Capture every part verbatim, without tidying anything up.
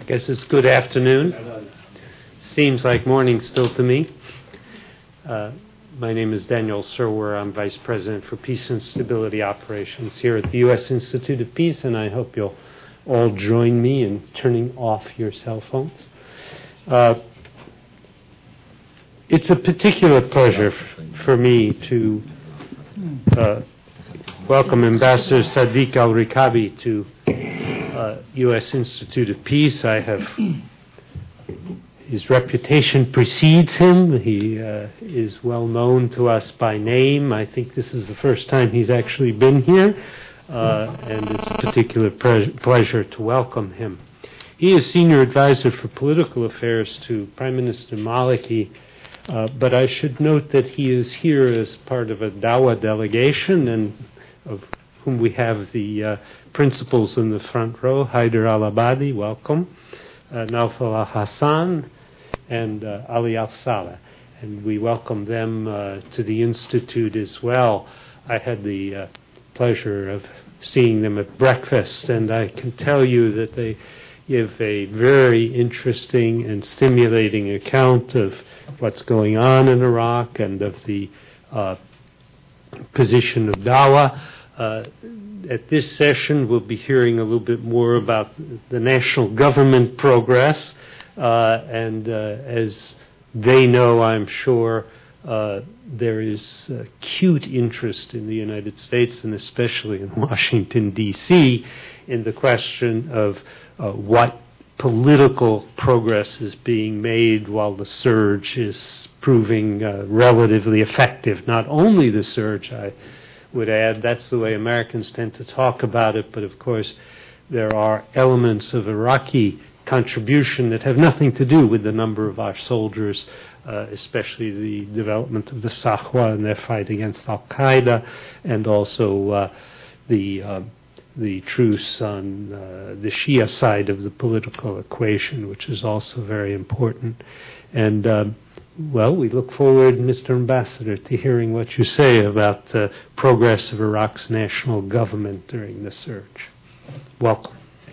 guess it's good afternoon. Seems like morning still to me. Uh, my name is Daniel Serwer. I'm Vice President for Peace and Stability Operations here at the U S Institute of Peace, and I hope you'll all join me in turning off your cell phones. Uh, it's a particular pleasure f- for me to uh, welcome Ambassador Sadiq Al-Rikabi to uh, U S Institute of Peace. I have his reputation precedes him. He uh, is well known to us by name. I think this is the first time he's actually been here, uh, and it's a particular pre- pleasure to welcome him. He is Senior Advisor for Political Affairs to Prime Minister Maliki, uh, but I should note that he is here as part of a Dawa delegation, and of whom we have the uh, principals in the front row. Haider Al-Abadi, welcome. Uh, Naufal Al-Hassan and uh, Ali Al-Saleh. And we welcome them uh, to the Institute as well. I had the uh, pleasure of seeing them at breakfast, and I can tell you that they give a very interesting and stimulating account of what's going on in Iraq and of the uh, position of Dawa. Uh, at this session, we'll be hearing a little bit more about the national government progress, uh, and uh, as they know, I'm sure, uh, there is acute interest in the United States, and especially in Washington, D C, in the question of uh, what political progress is being made while the surge is proving uh, relatively effective. Not only the surge, I would add, that's the way Americans tend to talk about it, but of course there are elements of Iraqi contribution that have nothing to do with the number of our soldiers, uh, especially the development of the Sahwa and their fight against Al-Qaeda, and also uh, the uh, the truce on uh, the Shia side of the political equation, which is also very important. And uh, Well, we look forward, Mister Ambassador, to hearing what you say about the progress of Iraq's national government during the surge. Welcome.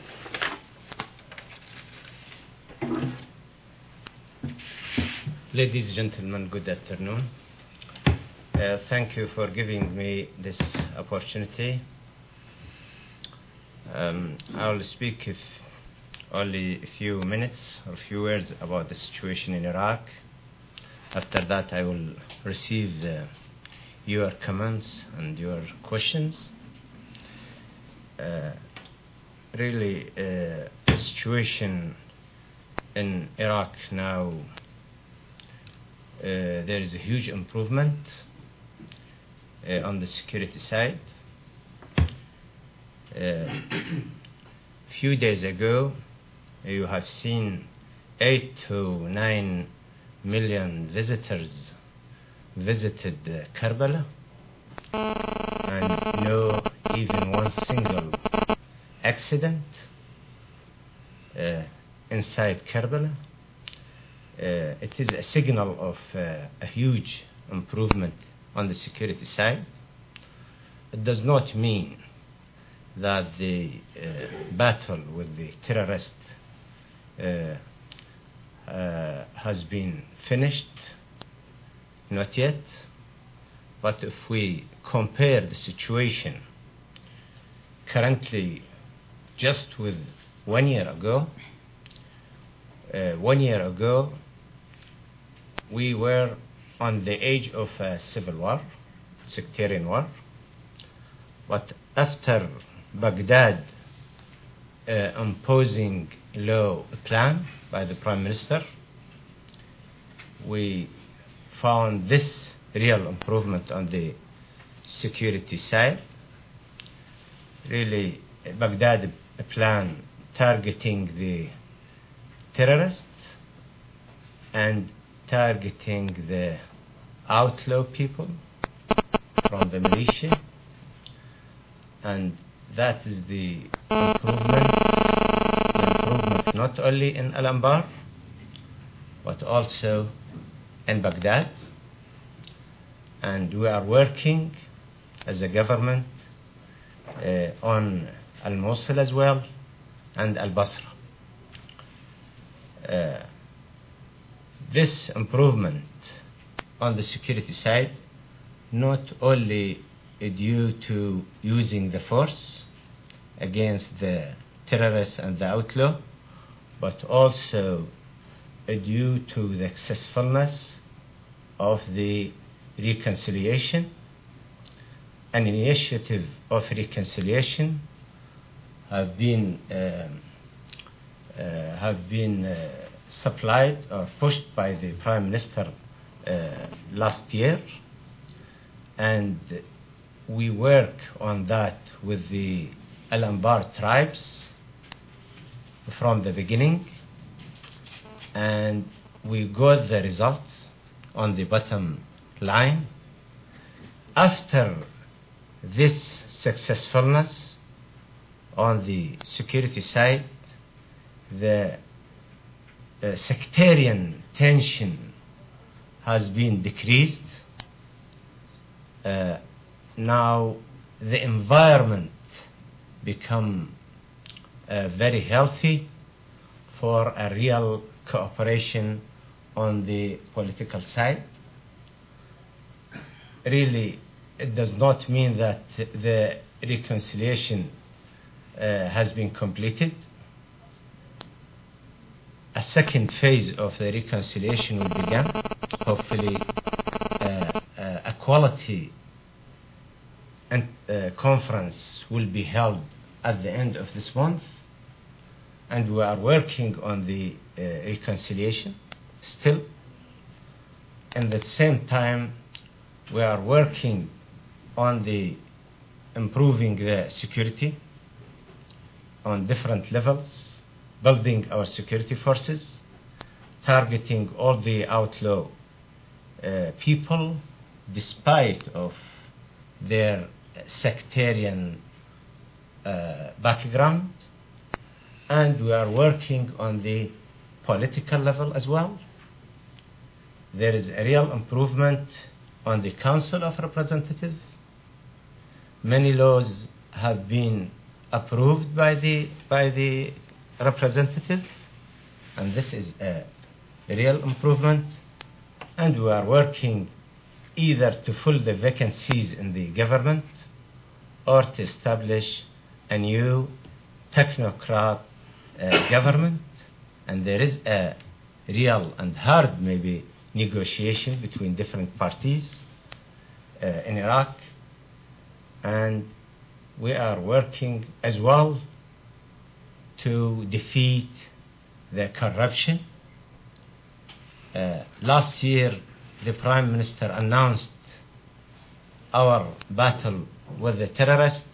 Ladies and gentlemen, good afternoon. Uh, thank you for giving me this opportunity. Um, I will speak if only a few minutes or a few words about the situation in Iraq. After that, I will receive uh, your comments and your questions. Uh, really, uh, the situation in Iraq now, uh, there is a huge improvement uh, on the security side. A uh, few days ago, you have seen eight to nine million visitors visited uh, Karbala, and no even one single accident uh, inside Karbala. Uh, it is a signal of uh, a huge improvement on the security side. It does not mean that the uh, battle with the terrorists uh, Uh, has been finished, not yet. But if we compare the situation currently just with one year ago, uh, one year ago we were on the edge of a civil war, sectarian war. But after Baghdad uh, imposing law plan by the Prime Minister, we found this real improvement on the security side. Really, Baghdad plan targeting the terrorists and targeting the outlaw people from the militia, and that is the improvement. Improvement not only in Al-Anbar, but also in Baghdad. And we are working as a government uh, on Al-Mosul as well and Al-Basra. uh, this improvement on the security side not only due to using the force against the terrorists and the outlaw, but also due to the successfulness of the reconciliation. An initiative of reconciliation have been uh, uh, have been uh, supplied or pushed by the Prime Minister uh, last year, and we work on that with the Al-Anbar tribes from the beginning, and we got the result on the bottom line. After this successfulness on the security side, the uh, sectarian tension has been decreased. Uh, now the environment become uh, very healthy for a real cooperation on the political side. Really, it does not mean that the reconciliation uh, has been completed. A second phase of the reconciliation will begin. Hopefully, uh, uh, a quality and, uh, conference will be held at the end of this month, and we are working on the uh, reconciliation still. And at the same time, we are working on the improving the security on different levels, building our security forces, targeting all the outlaw uh, people despite of their sectarian uh, background, and we are working on the political level as well. There is a real improvement on the Council of Representatives. Many laws have been approved by the by the representative, and this is a real improvement. And we are working either to fill the vacancies in the government or to establish a new technocrat uh, government. And there is a real and hard maybe negotiation between different parties uh, in Iraq, and we are working as well to defeat the corruption. Uh, last year, the Prime Minister announced our battle with the terrorists.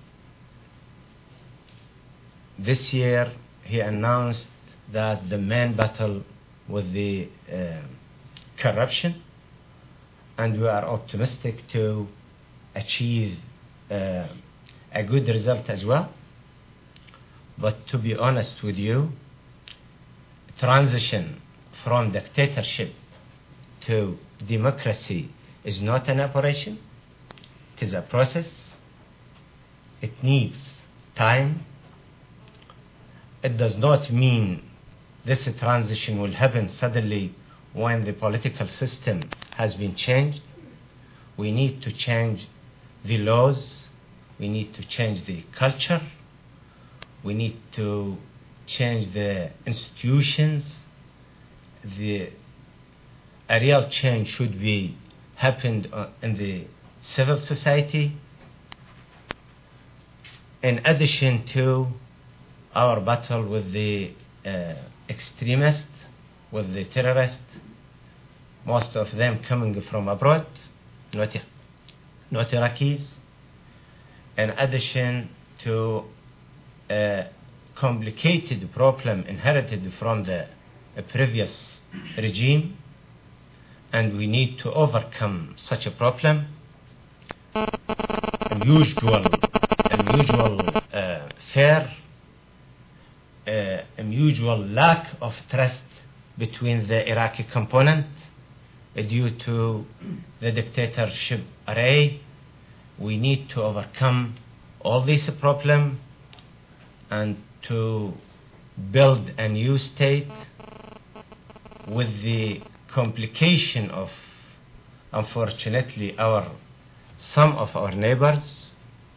This year, he announced that the main battle with the uh, corruption, and we are optimistic to achieve uh, a good result as well. But to be honest with you, transition from dictatorship to democracy is not an operation. It is a process. It needs time. It does not mean this transition will happen suddenly when the political system has been changed. We need to change the laws. We need to change the culture. We need to change the institutions. The a real change should be happened in the civil society. In addition to our battle with the uh, extremists, with the terrorists, most of them coming from abroad, not, not Iraqis. In addition to a complicated problem inherited from the previous regime, and we need to overcome such a problem. Unusual, unusual uh, fear, uh, unusual lack of trust between the Iraqi component uh, due to the dictatorship array. We need to overcome all these problems and to build a new state with the complication of, unfortunately, our some of our neighbors,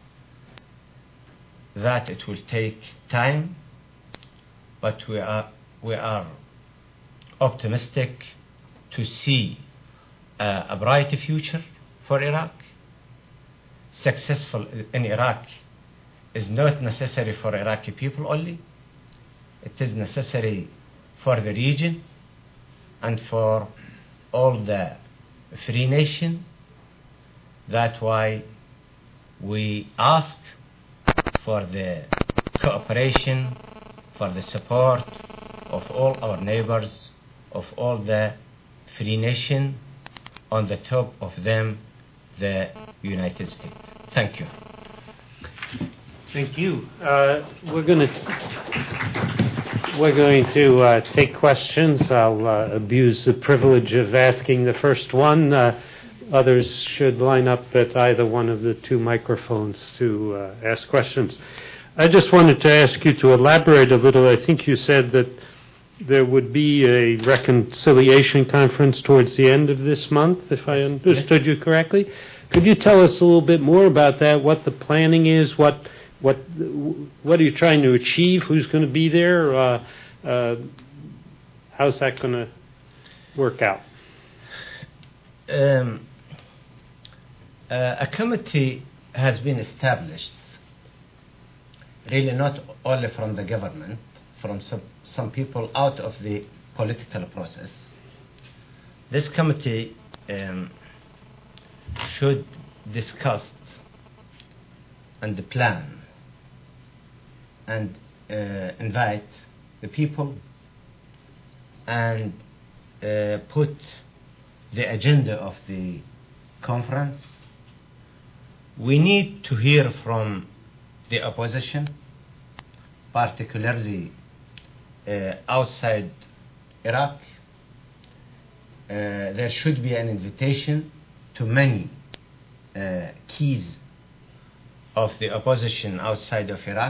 that it will take time, but we are we are optimistic to see uh, a bright future for Iraq. Successful in Iraq is not necessary for Iraqi people only. It is necessary for the region and for all the free nation. That's why we ask for the cooperation, for the support of all our neighbors, of all the free nation, on the top of them, the United States. Thank you. Thank you. Uh, we're going to we're going to uh, take questions. I'll uh, abuse the privilege of asking the first one. Uh, others should line up at either one of the two microphones to uh, ask questions. I just wanted to ask you to elaborate a little. I think you said that there would be a reconciliation conference towards the end of this month, if I understood you correctly. Could you tell us a little bit more about that, what the planning is, what what what are you trying to achieve, who's going to be there, uh, uh, how's that going to work out? Um, uh, a committee has been established, really not only from the government, from some, some people out of the political process. This committee um, should discuss and plan and uh, invite the people and uh, put the agenda of the conference. We need to hear from the opposition, particularly uh, outside Iraq. Uh, there should be an invitation to many uh, keys of the opposition outside of Iraq.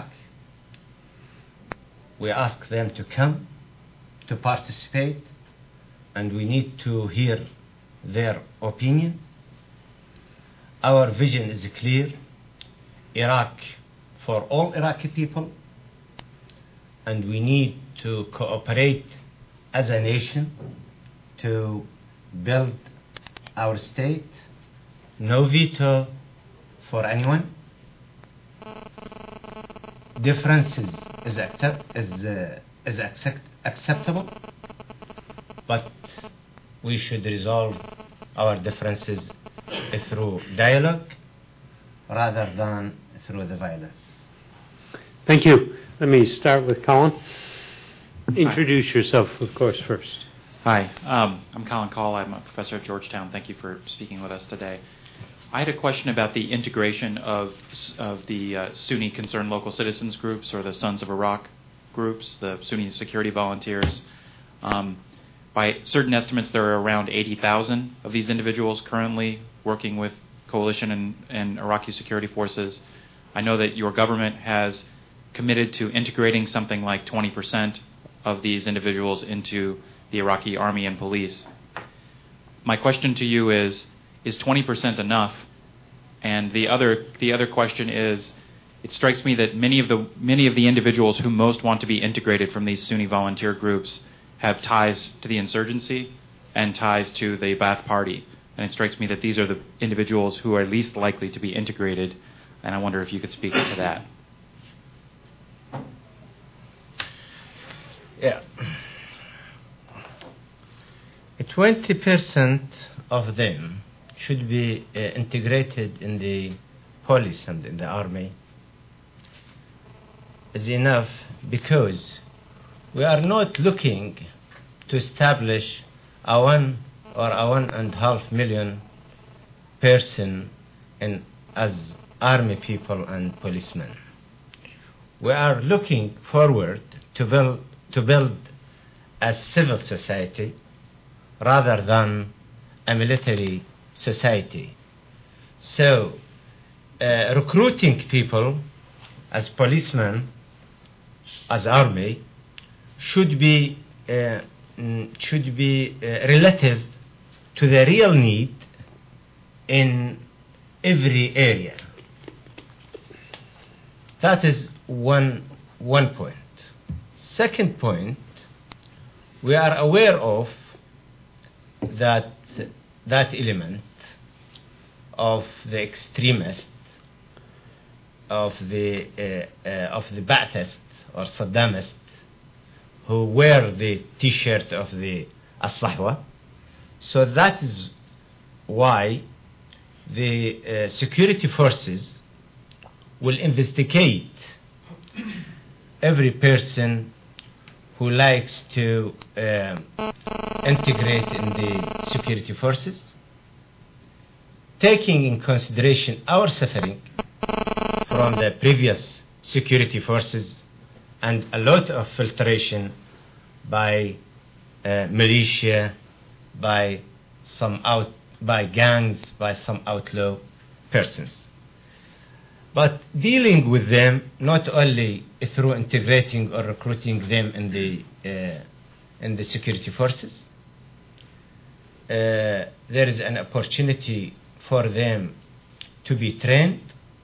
We ask them to come, to participate, and we need to hear their opinion. Our vision is clear: Iraq for all Iraqi people, and we need to cooperate as a nation to build our state. No veto for anyone. Differences is accept, is uh, is accept, acceptable, but we should resolve our differences through dialogue rather than through the violence. Thank you. Let me start with Colin. Introduce Hi. yourself, of course, first. Hi, um, I'm Colin Call. I'm a professor at Georgetown. Thank you for speaking with us today. I had a question about the integration of of the uh, Sunni Concerned Local Citizens groups, or the Sons of Iraq groups, the Sunni security volunteers. Um, by certain estimates, there are around eighty thousand of these individuals currently working with coalition and, and Iraqi security forces. I know that your government has committed to integrating something like twenty percent of these individuals into the Iraqi army and police. My question to you is, is twenty percent enough? And the other the other question is, it strikes me that many of the many of the individuals who most want to be integrated from these Sunni volunteer groups have ties to the insurgency and ties to the Ba'ath Party. And it strikes me that these are the individuals who are least likely to be integrated. And I wonder if you could speak to that. Yeah. twenty percent of them should be uh, integrated in the police and in the army is enough, because we are not looking to establish a one or a one and a half million person in as army people and policemen. We are looking forward to build to build a civil society rather than a military society. So uh, recruiting people as policemen, as army, should be uh, mm, should be uh, relative to the real need in every area. That is one, one point. Second point, we are aware of that that element of the extremist, of the uh, uh, of the Ba'athist or Saddamist, who wear the T-shirt of the As-Sahwa. So that is why the uh, security forces will investigate every person who likes to uh, integrate in the security forces, taking in consideration our suffering from the previous security forces and a lot of filtration by uh, militia, by some out, by gangs, by some outlaw persons. But dealing with them not only through integrating or recruiting them in the uh, in the security forces, uh, there is an opportunity for them to be trained,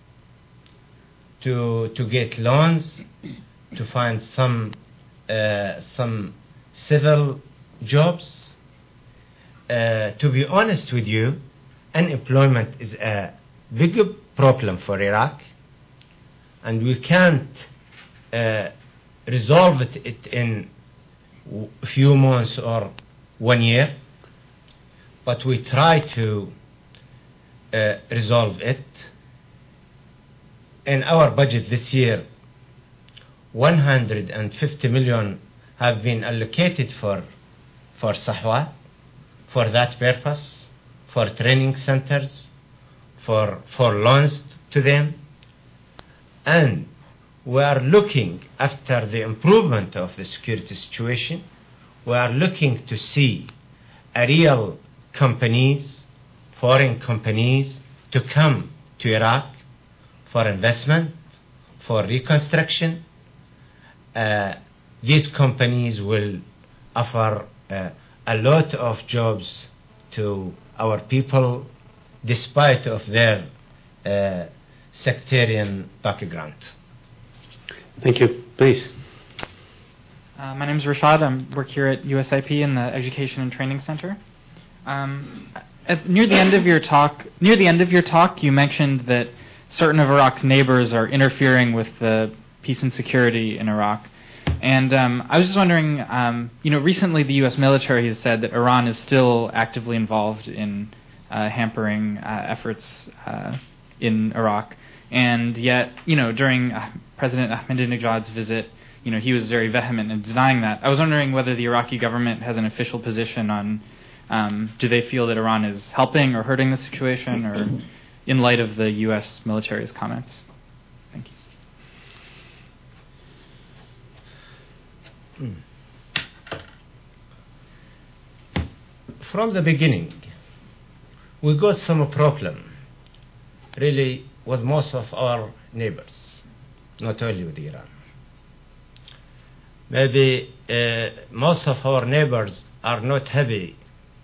to to get loans, to find some uh, some civil jobs. Uh, to be honest with you, unemployment is a big problem for Iraq, and we can't uh, resolve it, it in a few months or one year, but we try to uh, resolve it. In our budget this year, one hundred fifty million have been allocated for for Sahwa, for that purpose, for training centers, for for loans to them, and we are looking after the improvement of the security situation. We are looking to see a real companies, foreign companies, to come to Iraq for investment, for reconstruction. Uh, these companies will offer uh, a lot of jobs to our people, despite of their uh, sectarian background. Thank you. Please. Uh, my name is Rashad. I work here at U S I P in the Education and Training Center. Um, at, near the end of your talk, near the end of your talk, you mentioned that certain of Iraq's neighbors are interfering with the peace and security in Iraq. And um, I was just wondering, um, you know, recently the U S military has said that Iran is still actively involved in uh, hampering uh, efforts uh, in Iraq. And yet, you know, during uh, President Ahmadinejad's visit, you know, he was very vehement in denying that. I was wondering whether the Iraqi government has an official position on, um, do they feel that Iran is helping or hurting the situation, or in light of the U S military's comments? Thank you. From the beginning, we got some problem, really, with most of our neighbors, not only with Iran. Maybe uh, most of our neighbors are not happy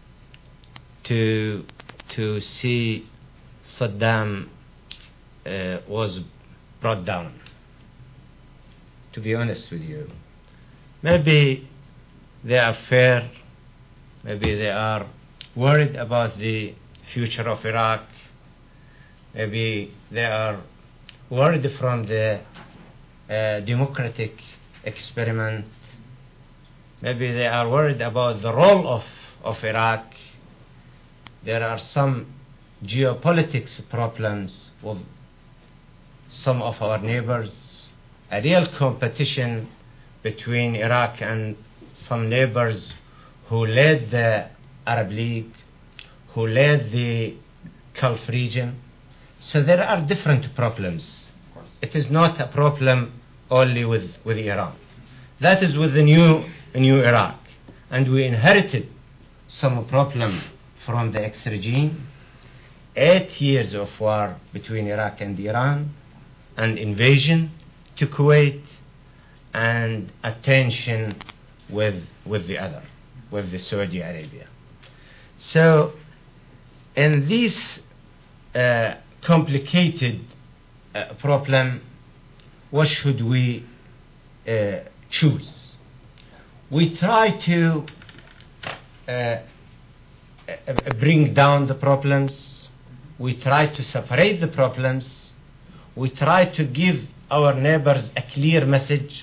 to to see Saddam uh, was brought down. To be honest with you, maybe they are fair, maybe they are worried about the future of Iraq, maybe they are worried from the uh, democratic experiment, maybe they are worried about the role of, of Iraq. There are some geopolitics problems with some of our neighbors, a real competition between Iraq and some neighbors who led the Arab League, who led the Gulf region. So there are different problems. It is not a problem only with, with Iran. That is with the new, new Iraq. And we inherited some problem from the ex-regime. Eight years of war between Iraq and Iran, and invasion to Kuwait, and a tension with with the other. with the Saudi Arabia. So in this uh, complicated uh, problem, what should we uh, choose? We try to uh, bring down the problems. We try to separate the problems. We try to give our neighbors a clear message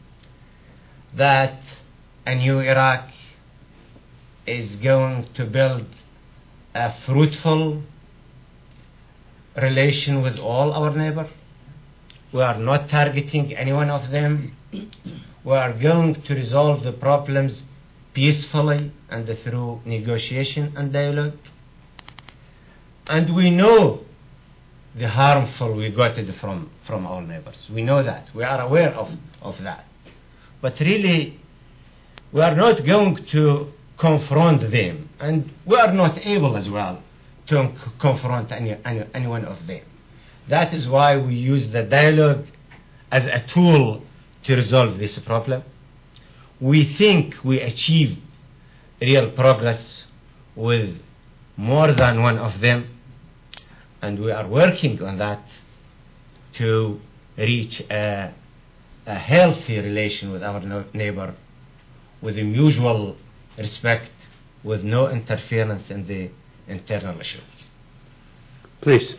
that a new Iraq is going to build a fruitful relation with all our neighbors. We are not targeting any one of them. We are going to resolve the problems peacefully and through negotiation and dialogue. And we know the harmful we got it from, from our neighbors. We know that. We are aware of, of that. But really, we are not going to confront them. And we are not able as well to c- confront any, any, any one of them. That is why we use the dialogue as a tool to resolve this problem. We think we achieved real progress with more than one of them, and we are working on that to reach a, a healthy relation with our no- neighbor, with a mutual respect, with no interference in the internal issues. Please.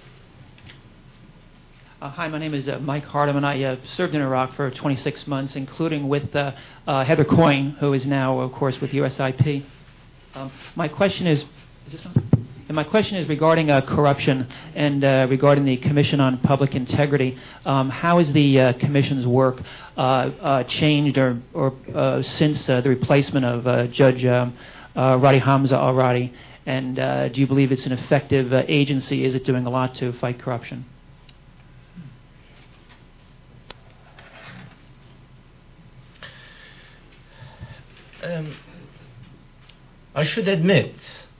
Uh, hi, my name is uh, Mike Hardeman. I uh, served in Iraq for twenty-six months, including with uh, uh, Heather Coyne, who is now, of course, with U S I P. Um, my question is, is this on? And my question is regarding uh, corruption and uh, regarding the Commission on Public Integrity. Um, how has the uh, Commission's work uh, uh, changed or, or uh, since uh, the replacement of uh, Judge um, uh, Radi Hamza al-Radi? And uh, do you believe it's an effective uh, agency? Is it doing a lot to fight corruption? Um, I should admit,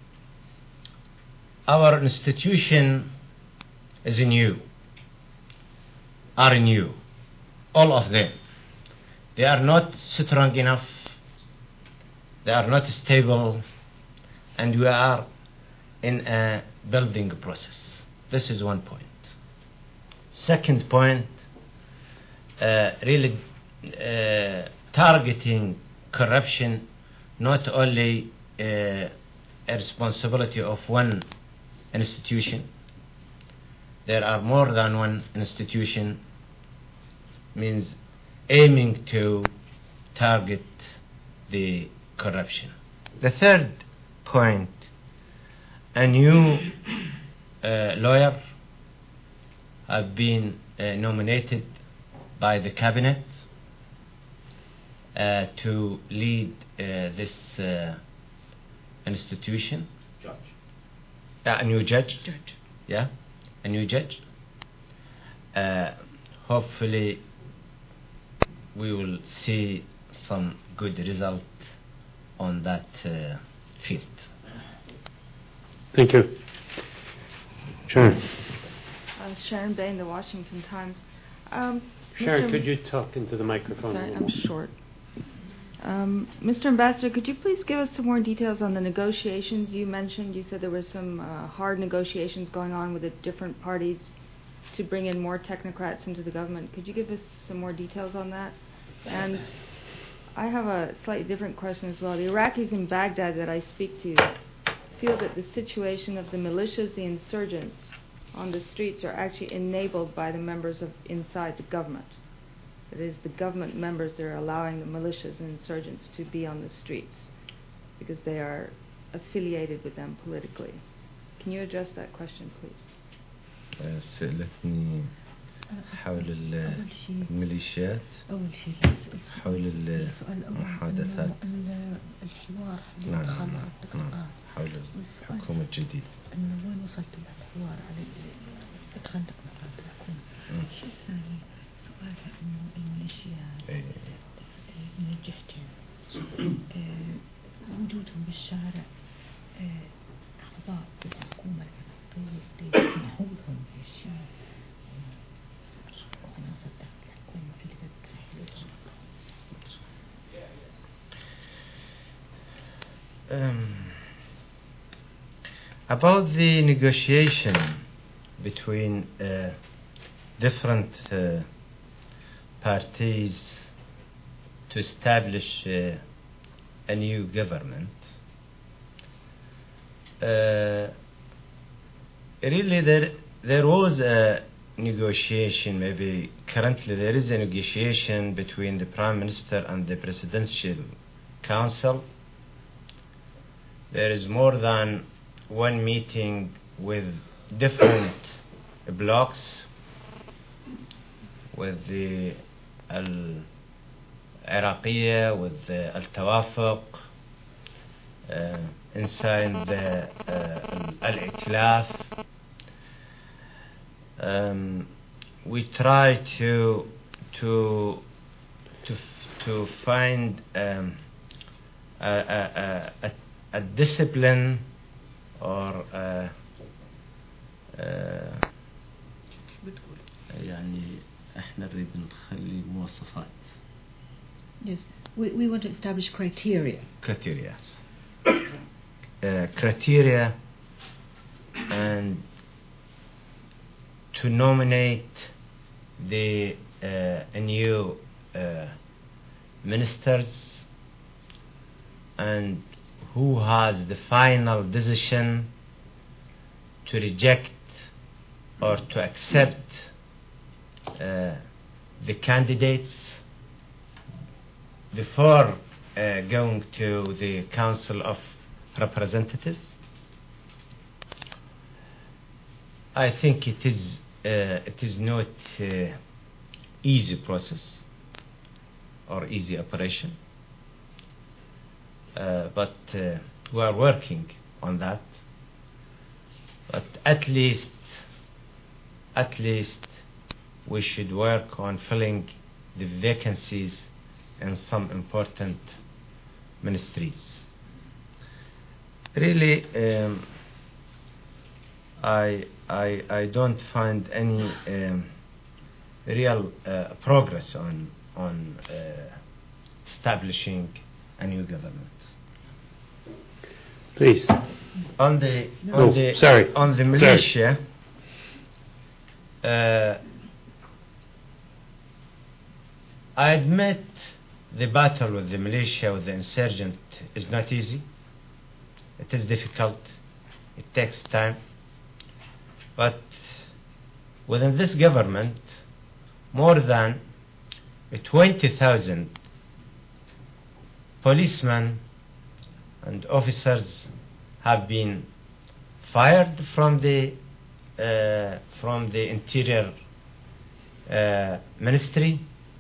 our institution is new, are new, all of them. They are not strong enough, they are not stable, and we are in a building process. This is one point. Second point, uh, really uh, targeting corruption, not only uh, a responsibility of one institution. There are more than one institution, means aiming to target the corruption. The third point, a new uh, lawyer have been uh, nominated by the cabinet Uh, to lead uh, this uh, institution. Judge. Uh, a new judge. Judge. Yeah, a new judge. Uh, hopefully, we will see some good result on that uh, field. Thank you. Sharon. Uh, Sharon Bain, The Washington Times. Um, Sharon, Mister could you talk into the microphone? Sorry, a I'm little? short. Um, Mister Ambassador, could you please give us some more details on the negotiations you mentioned? You said there were some uh, hard negotiations going on with the different parties to bring in more technocrats into the government. Could you give us some more details on that? And I have a slightly different question as well. The Iraqis in Baghdad that I speak to feel that the situation of the militias, the insurgents on the streets, are actually enabled by the members of inside the government. It is the government members that are allowing the militias and insurgents to be on the streets because they are affiliated with them politically. Can you address that question, please? سألتني حول الميليشيات أول شيء السؤال حول المحادثات الحوار نعم نعم حول الحكومة الجديدة أنه وين وصلتوا الحوار على إدخال تقنيات الحكومة. الشيء الثاني سؤالها أنه الميليشيات من الجهتين وجودهم بالشارع أعضاء الحكومة العراقية يسمحوا لهم بالشارع عناصر داخل الحكومة اللي تسهل Um, about the negotiation between uh, different uh, parties to establish uh, a new government, uh, really there there was a negotiation. Maybe currently there is a negotiation between the Prime Minister and the Presidential Council. There is more than one meeting with different blocks, with the Al-Iraqiyya, with the Al-Tawafuq, uh, inside the uh, Al-Itilaf. Um, we try to to to to find um, a, a, a, a discipline or a, a يعني احنا نريد نخلي مواصفات. Yes, we, we want to establish criteria. criteria, uh, criteria, and to nominate the uh, new uh, ministers, and who has the final decision to reject or to accept uh, the candidates before uh, going to the Council of Representatives. I think it is uh, it is not uh, easy process or easy operation, uh, but uh, we are working on that. But at least, at least, we should work on filling the vacancies in some important ministries. Really, um, I, I, I don't find any um, real uh, progress on, on uh, establishing a new government. Please. On the, on Oh, the, sorry. on the militia, uh, I admit the battle with the militia, with the insurgent, is not easy. It is difficult. It takes time. But within this government, more than twenty thousand policemen and officers have been fired from the uh, from the Interior uh, Ministry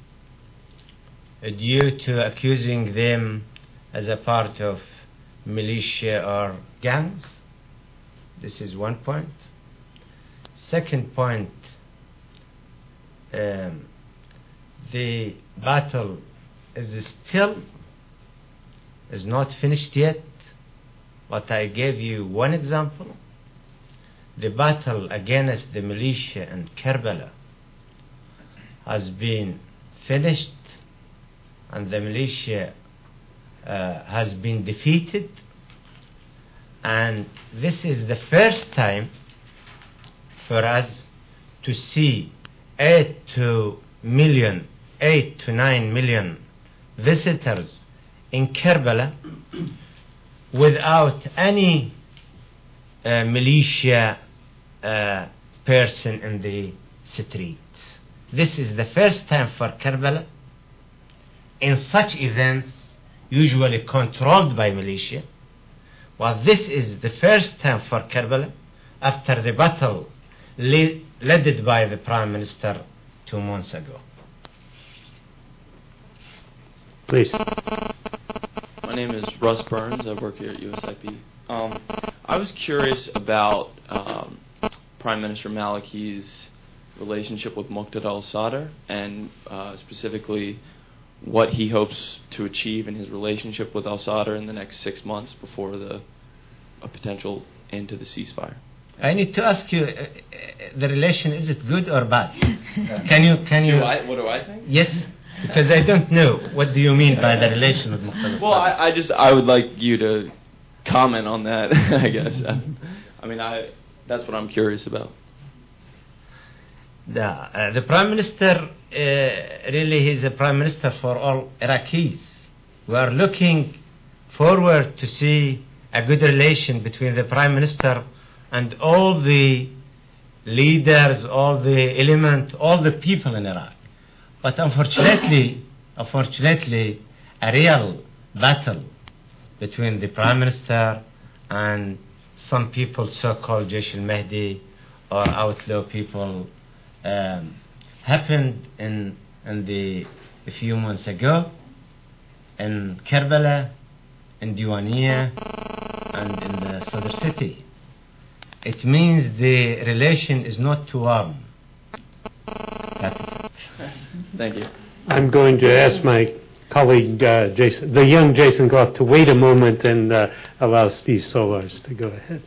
due to accusing them as a part of militia or gangs. This is one point. Second point, um, the battle is still is not finished yet, but I gave you one example. The battle against the militia in Karbala has been finished, and the militia uh, has been defeated, and this is the first time for us to see eight to million, eight to nine million visitors in Karbala without any uh, militia uh, person in the streets. This is the first time for Karbala. In such events, usually controlled by militia, well, this is the first time for Karbala after the battle le- led by the Prime Minister two months ago. Please. My name is Russ Burns. I work here at U S I P. Um, I was curious about um, Prime Minister Maliki's relationship with Muqtada al-Sadr, and uh, specifically what he hopes to achieve in his relationship with al-Sadr in the next six months before the a potential end to the ceasefire. I need to ask you, uh, uh, the relation, is it good or bad? Can you, can you? Do I, what do I think? Yes, because I don't know. What do you mean by the relation with Muqtada al-Sadr? Well, I, I just, I would like you to comment on that, I guess. I, I mean, I that's what I'm curious about. The, uh, the Prime Minister, uh, really, he's a Prime Minister for all Iraqis. We are looking forward to see a good relation between the Prime Minister and all the leaders, all the element, all the people in Iraq. But unfortunately, unfortunately, a real battle between the Prime Minister and some people, so-called Jaish al-Mahdi or outlaw people, um, happened in, in the, a few months ago in Karbala, in Diwaniyah, and in the Sadr city. It means the relation is not too warm. That is it. Thank you. I'm going to ask my colleague, uh, Jason, the young Jason Goff, to wait a moment and uh, allow Steve Solars to go ahead.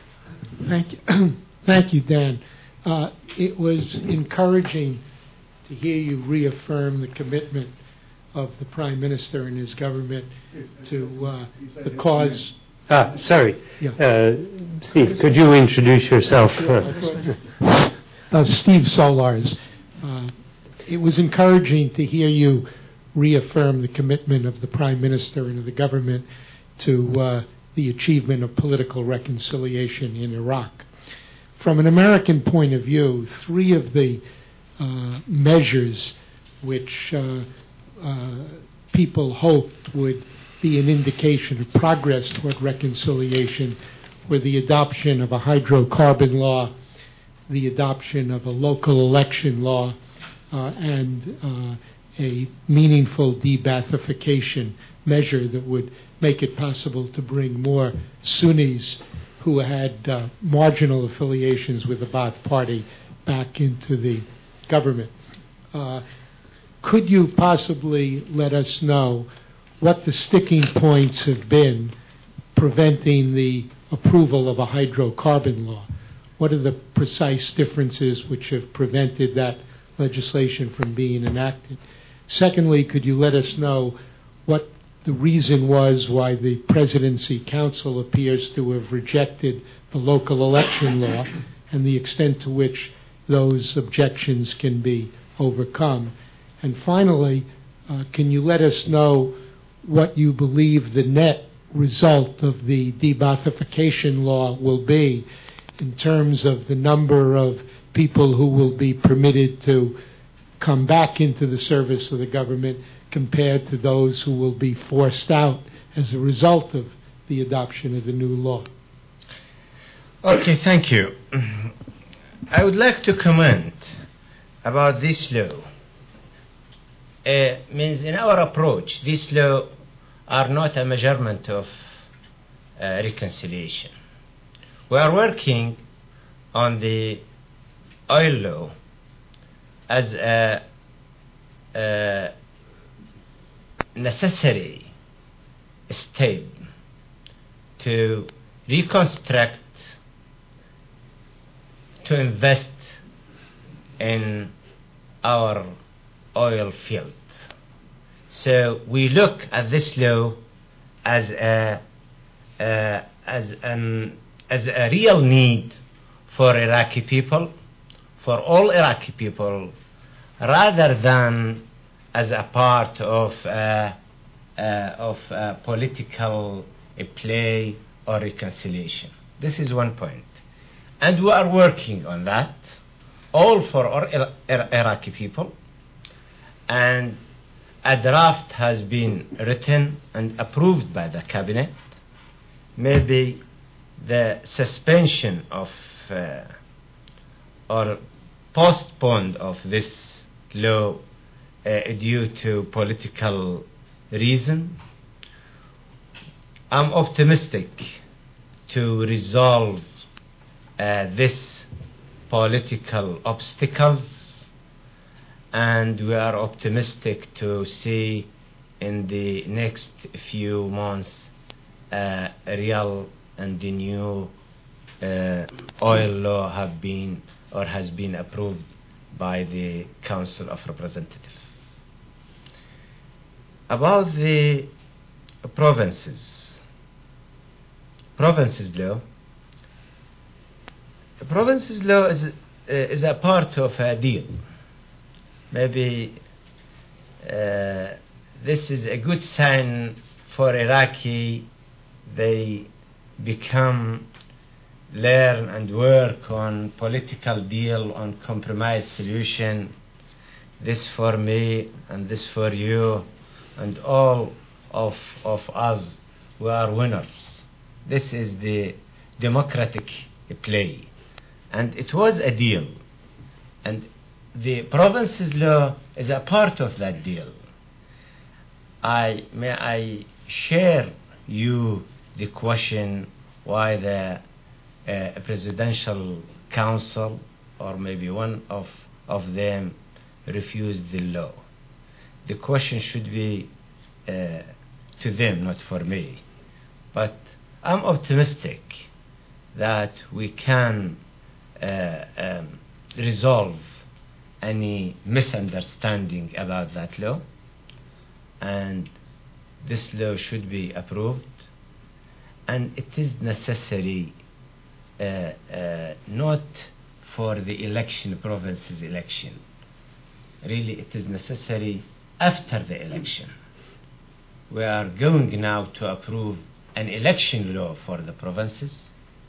Thank you. Thank you, Dan. Uh, it was encouraging to hear you reaffirm the commitment of the Prime Minister and his government to uh, the cause. Ah, sorry. Yeah. Uh, Steve, could you introduce yourself? Uh, uh, Steve Solars. Uh, it was encouraging to hear you reaffirm the commitment of the Prime Minister and of the government to uh, the achievement of political reconciliation in Iraq. From an American point of view, three of the uh, measures which uh, uh, people hoped would be an indication of progress toward reconciliation were the adoption of a hydrocarbon law, the adoption of a local election law, uh, and uh, a meaningful de-Baathification measure that would make it possible to bring more Sunnis who had uh, marginal affiliations with the Ba'ath Party back into the government. Uh, could you possibly let us know what the sticking points have been preventing the approval of a hydrocarbon law? What are the precise differences which have prevented that legislation from being enacted? Secondly, could you let us know what the reason was why the Presidency Council appears to have rejected the local election law and the extent to which those objections can be overcome? And finally, uh, can you let us know what you believe the net result of the de-Baathification law will be in terms of the number of people who will be permitted to come back into the service of the government compared to those who will be forced out as a result of the adoption of the new law? Okay, thank you. I would like to comment about this law. Uh, means in our approach, this law are not a measurement of uh, reconciliation. We are working on the oil law as a, a necessary step to reconstruct, to invest in our oil field. So we look at this law as a uh, as an as a real need for Iraqi people, for all Iraqi people, rather than as a part of uh, uh, of uh, political uh, play or reconciliation. This is one point, and we are working on that, all for our Iraqi people. And a draft has been written and approved by the cabinet. Maybe the suspension of uh, or postponed of this law uh, due to political reason. I'm optimistic to resolve uh, this political obstacles, and we are optimistic to see in the next few months uh, a real and the new uh, oil law have been or has been approved by the Council of Representatives. About the provinces, provinces law. The provinces law is uh, is a part of a deal. Maybe uh, this is a good sign for Iraqi. They become learn and work on political deal, on compromise solution. This for me and this for you and all of of us. We are winners. This is the democratic play. And it was a deal. And the province's law is a part of that deal. I may I share you the question why the uh, presidential council or maybe one of of them refused the law. The question should be uh, to them, not for me. But I'm optimistic that we can uh, um, resolve any misunderstanding about that law, and this law should be approved, and it is necessary uh, uh, not for the election, province's election. Really, it is necessary after the election. We are going now to approve an election law for the provinces,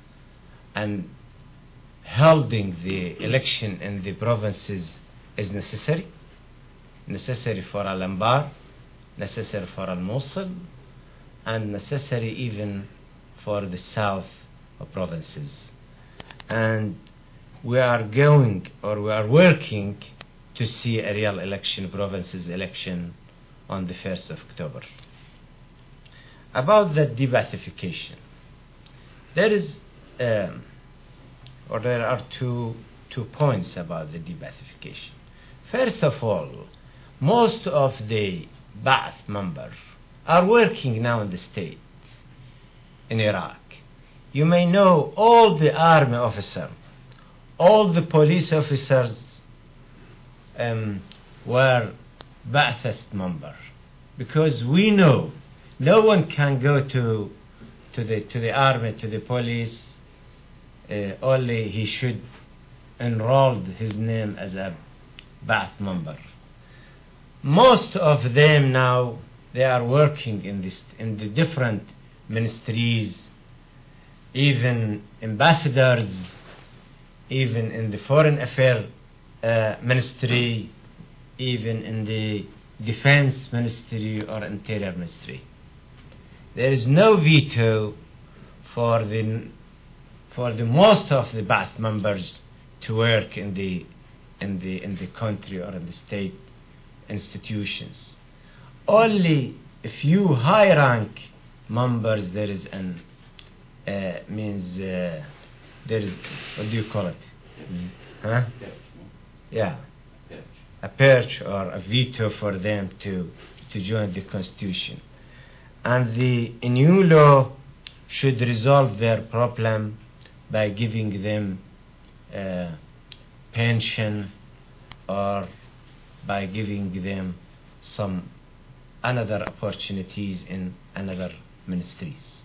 and holding the election in the provinces is necessary, necessary for Al-Anbar, necessary for Al-Mosul, and necessary even for the south of provinces. And we are going, or we are working to see a real election, provinces election on the first of October. About the de-Baathification, there is um, or there are two two points about the de-Baathification. First of all, most of the Ba'ath members are working now in the States, in Iraq. You may know all the army officers, all the police officers um, were Ba'athist members, because we know no one can go to to the to the army, to the police. Uh, only he should enroll his name as a Ba'ath member. Most of them now, they are working in this in the different ministries, even ambassadors, even in the foreign affairs uh, ministry, even in the defense ministry or interior ministry. There is no veto for the for the most of the Ba'ath members to work in the in the in the country or in the state institutions. Only a few high rank members there is an uh, means uh, there is, what do you call it? Mm. Huh? Yeah, a perch or a veto for them to to join the constitution. And the new law should resolve their problem by giving them uh, pension or by giving them some another opportunities in another ministries.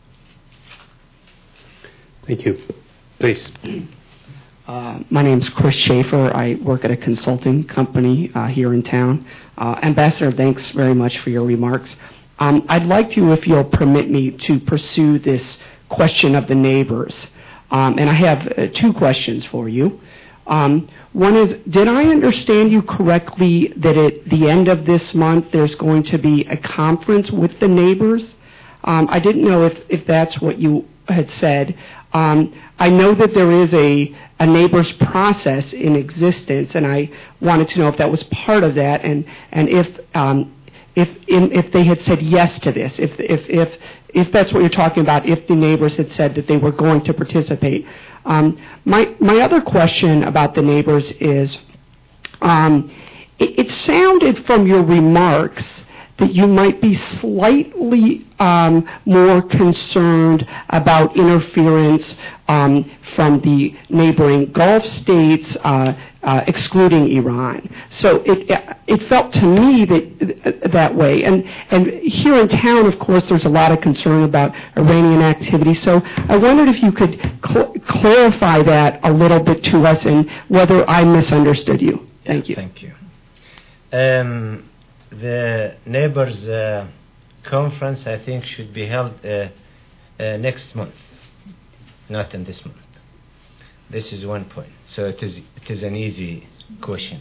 Thank you. Please. Uh, my name is Chris Schaefer. I work at a consulting company uh, here in town. Uh, Ambassador, thanks very much for your remarks. Um, I'd like to, if you'll permit me, to pursue this question of the neighbors. Um, and I have uh, two questions for you. Um, one is, did I understand you correctly that at the end of this month there's going to be a conference with the neighbors? Um, I didn't know if, if that's what you had said. Um, I know that there is a, a neighbors process in existence, and I wanted to know if that was part of that, and, and if um, if in, if they had said yes to this, if if if if that's what you're talking about, if the neighbors had said that they were going to participate. Um, my my other question about the neighbors is, um, it, it sounded from your remarks that you might be slightly um, more concerned about interference um, from the neighboring Gulf states, uh, uh, excluding Iran. So it it felt to me that that way. And and here in town, of course, there's a lot of concern about Iranian activity. So I wondered if you could cl- clarify that a little bit to us and whether I misunderstood you. Thank you. Thank you. Um, the neighbors uh, conference, I think, should be held uh, uh, next month, not in this month. This is one point. So it is it is an easy question.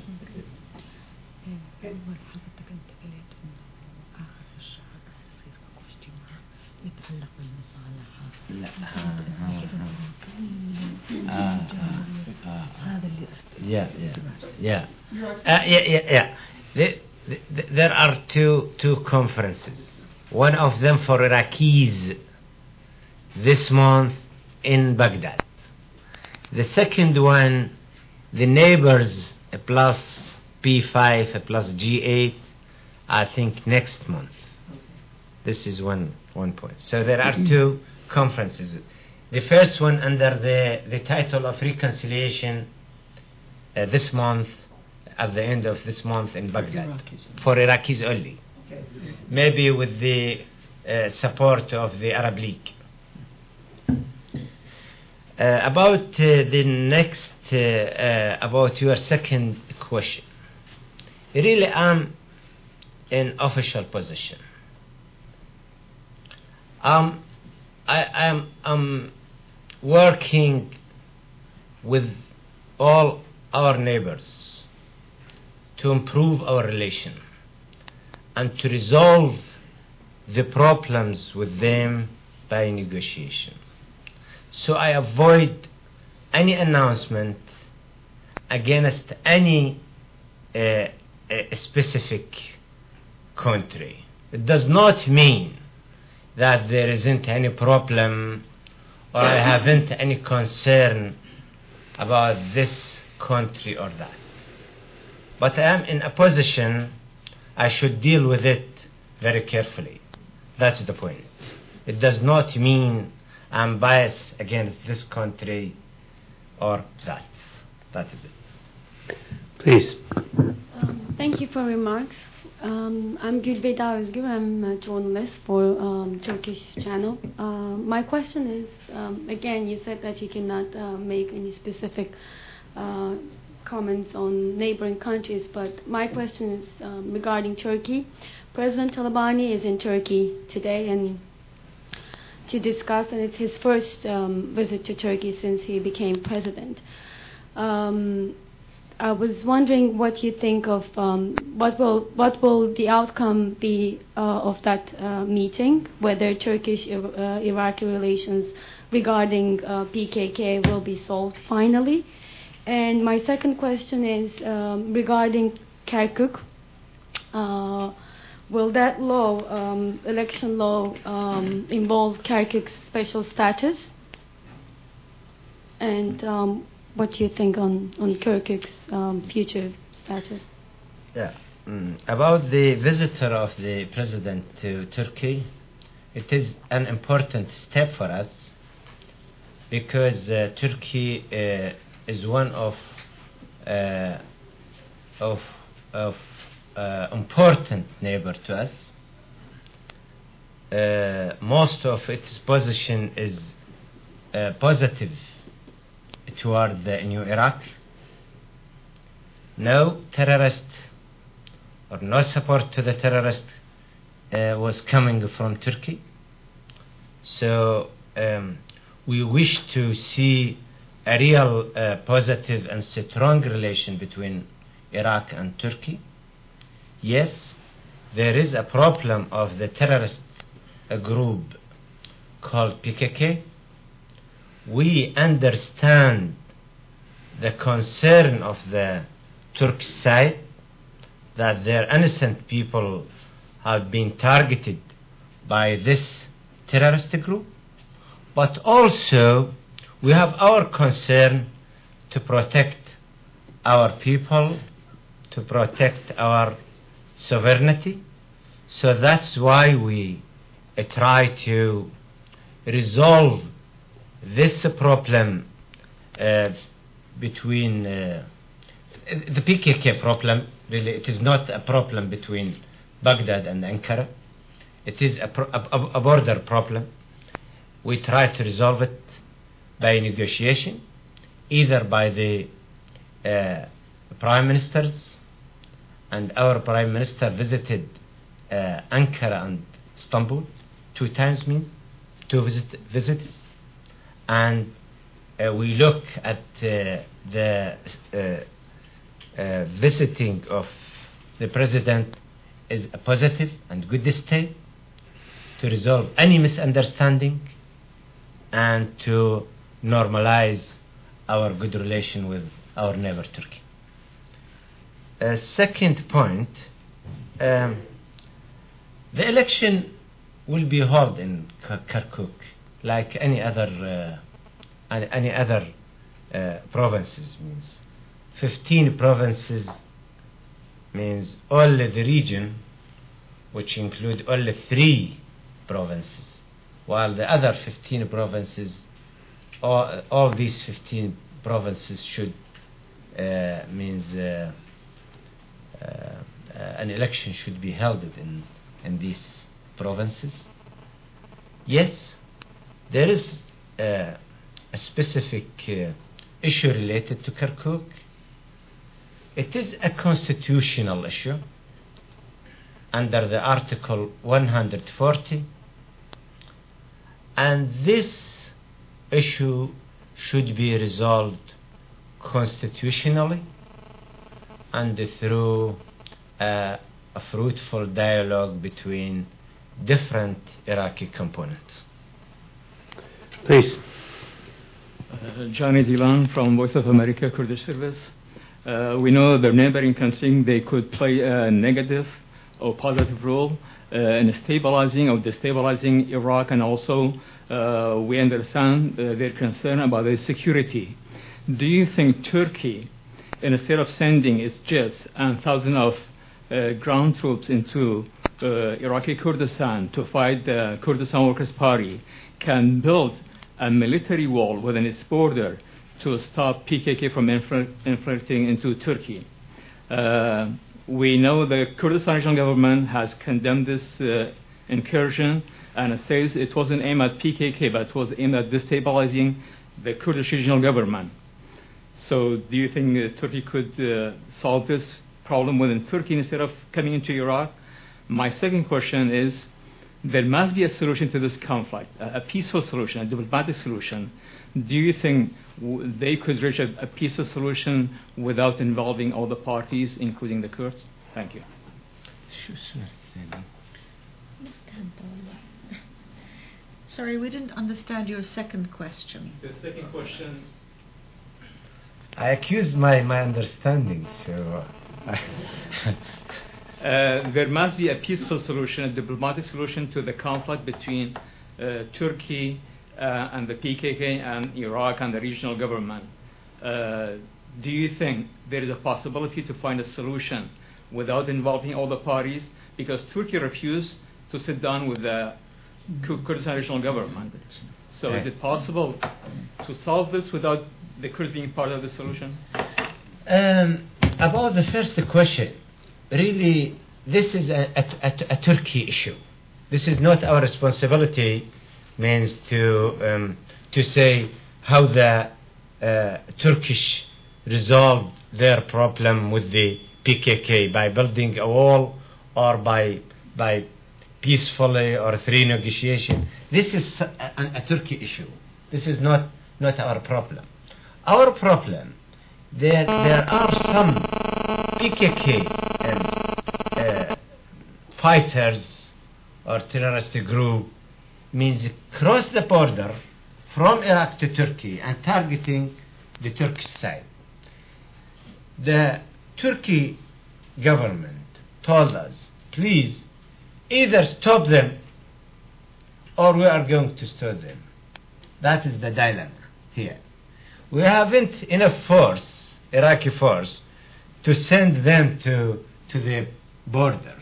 Yeah, yeah, yeah, uh, yeah, yeah, yeah. The, the, the, there are two two conferences. One of them for Iraqis this month in Baghdad. The second one, the neighbors plus P five plus G eight, I think next month. This is one one point. So there are two conferences. The first one under the, the title of reconciliation uh, this month, at the end of this month in Baghdad, Iraqis. For Iraqis only. Okay. Maybe with the uh, support of the Arab League. Uh, about uh, the next, uh, uh, about your second question. Really, I'm in official position. Um, I am I'm working with all our neighbors to improve our relation and to resolve the problems with them by negotiation. So I avoid any announcement against any uh, a specific country. It does not mean that there isn't any problem or I haven't any concern about this country or that. But I am in a position I should deal with it very carefully. That's the point. It does not mean I'm biased against this country or that. That is it. Please. Um, thank you for remarks. Um, I'm Gülbeyda Özgür. I'm a journalist for um, Turkish channel. Uh, my question is, um, again, you said that you cannot uh, make any specific uh, comments on neighboring countries, but my question is um, regarding Turkey. President Talabani is in Turkey today and to discuss, and it's his first um, visit to Turkey since he became president. Um, I was wondering what you think of um, what will what will the outcome be uh, of that uh, meeting, whether Turkish-Iraqi uh, relations regarding uh, P K K will be solved finally. And my second question is um, regarding Kirkuk. Uh, will that law, um, election law, um, involve Kirkuk's special status? And um, what do you think on, on Kirkuk's um, future status? Yeah. Mm. About the visitor of the president to Turkey, it is an important step for us because uh, Turkey uh, is one of uh, of of uh, important neighbor to us. Uh, most of its position is uh, positive toward the new Iraq. No terrorist or no support to the terrorist uh, was coming from Turkey. So um, we wish to see a real uh, positive and strong relation between Iraq and Turkey. Yes, there is a problem of the terrorist uh, group called P K K. We understand the concern of the Turkish side that their innocent people have been targeted by this terrorist group, but also we have our concern to protect our people, to protect our sovereignty. So that's why we uh, try to resolve this problem uh, between uh, the P K K problem. Really, it is not a problem between Baghdad and Ankara. It is a, pro- a, a border problem. We try to resolve it by negotiation, either by the uh, prime ministers, and our prime minister visited uh, Ankara and Istanbul two times, means two visit, visits, and uh, we look at uh, the uh, uh, visiting of the president is a positive and good step to resolve any misunderstanding and to normalize our good relation with our neighbor Turkey. Uh, second point, um, the election will be held in Kirkuk like any other uh, any other uh, provinces. Means fifteen provinces means all the region, which include only three provinces, while the other fifteen provinces, all, all these fifteen provinces should uh, means uh, uh, uh, an election should be held in in these provinces. Yes, there is uh, a specific uh, issue related to Kirkuk. It is a constitutional issue under the Article one hundred forty, and this issue should be resolved constitutionally and through uh, a fruitful dialogue between different Iraqi components. Please. Uh, Johnny Dilan from Voice of America Kurdish Service. Uh, we know the neighboring countries, they could play a negative or positive role uh, in stabilizing or destabilizing Iraq, and also uh, we understand uh, their concern about their security. Do you think Turkey, instead of sending its jets and thousands of uh, ground troops into uh, Iraqi Kurdistan to fight the Kurdistan Workers' Party, can build a military wall within its border to stop P K K from infl- infiltrating into Turkey? Uh, we know the Kurdistan regional government has condemned this uh, incursion, and it says it wasn't aimed at P K K, but it was aimed at destabilizing the Kurdish regional government. So do you think uh, Turkey could uh, solve this problem within Turkey instead of coming into Iraq? My second question is, there must be a solution to this conflict, a, a peaceful solution, a diplomatic solution. Do you think w- they could reach a, a peaceful solution without involving all the parties, including the Kurds? Thank you. Sorry, we didn't understand your second question. The second question... I accused my, my understanding, so... Uh, Uh, there must be a peaceful solution, a diplomatic solution to the conflict between uh, Turkey uh, and the P K K and Iraq and the regional government. Uh, do you think there is a possibility to find a solution without involving all the parties? Because Turkey refused to sit down with the Kurdistan regional government. So is it possible to solve this without the Kurds being part of the solution? Um, about the first question, really, this is a, a, a, a Turkey issue. This is not our responsibility, means to um, to say how the uh, Turkish resolved their problem with the P K K by building a wall or by by peacefully or through negotiation. This is a, a, a Turkey issue. This is not not our problem. Our problem, there there are some P K K um, uh, fighters or terrorist group, means cross the border from Iraq to Turkey and targeting the Turkish side. The Turkey government told us, please either stop them or we are going to stop them. That is the dilemma here. We haven't enough force, Iraqi force, to send them to to the border.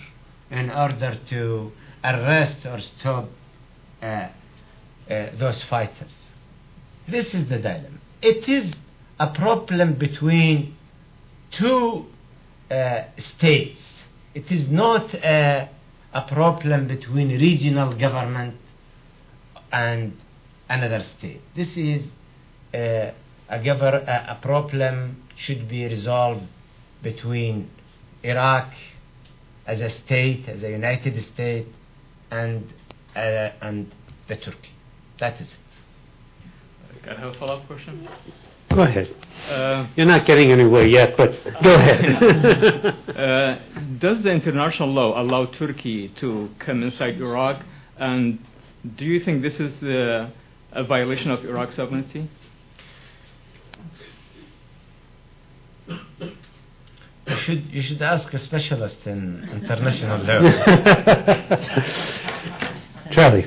in order to arrest or stop uh, uh, those fighters. This is the dilemma. It is a problem between two uh, states. It is not a, a problem between regional government and another state. This is uh, a, gover- a, a problem should be resolved between Iraq as a state, as a united state, and uh, and the Turkey. That is it. Can I have a follow-up question? Go ahead. Uh, You're not getting anywhere yet, but go ahead. uh, does the international law allow Turkey to come inside Iraq? And do you think this is uh, a violation of Iraq's sovereignty? You should you should ask a specialist in international law. Charlie.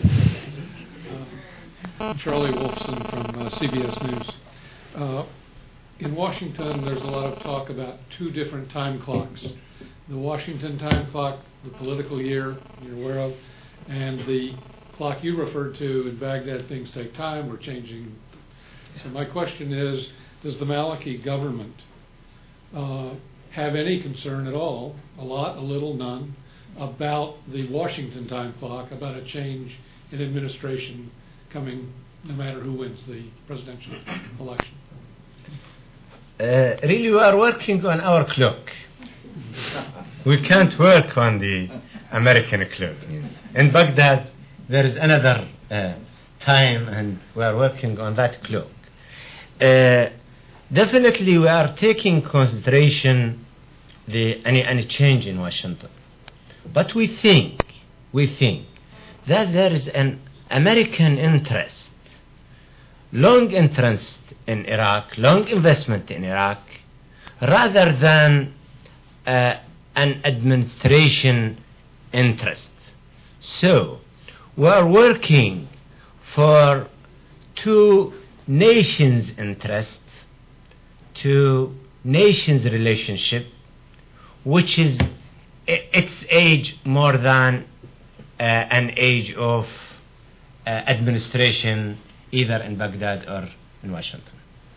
Uh, Charlie Wolfson from uh, C B S News. Uh, in Washington, there's a lot of talk about two different time clocks. The Washington time clock, the political year you're aware of, and the clock you referred to in Baghdad, things take time, we're changing. So my question is, does the Maliki government uh, have any concern at all, a lot, a little, none, about the Washington time clock, about a change in administration coming no matter who wins the presidential election? Uh, really, we are working on our clock. We can't work on the American clock. In Baghdad, there is another uh, time, and we are working on that clock. Uh, definitely, we are taking consideration the any any change in Washington, but we think we think that there is an American interest, long interest in Iraq, long investment in Iraq, rather than uh, an administration interest. So we are working for two nations' interests, two nations' relationship, which is I- its age more than uh, an age of uh, administration, either in Baghdad or in Washington.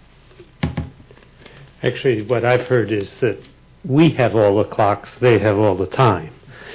Actually, what I've heard is that we have all the clocks, they have all the time.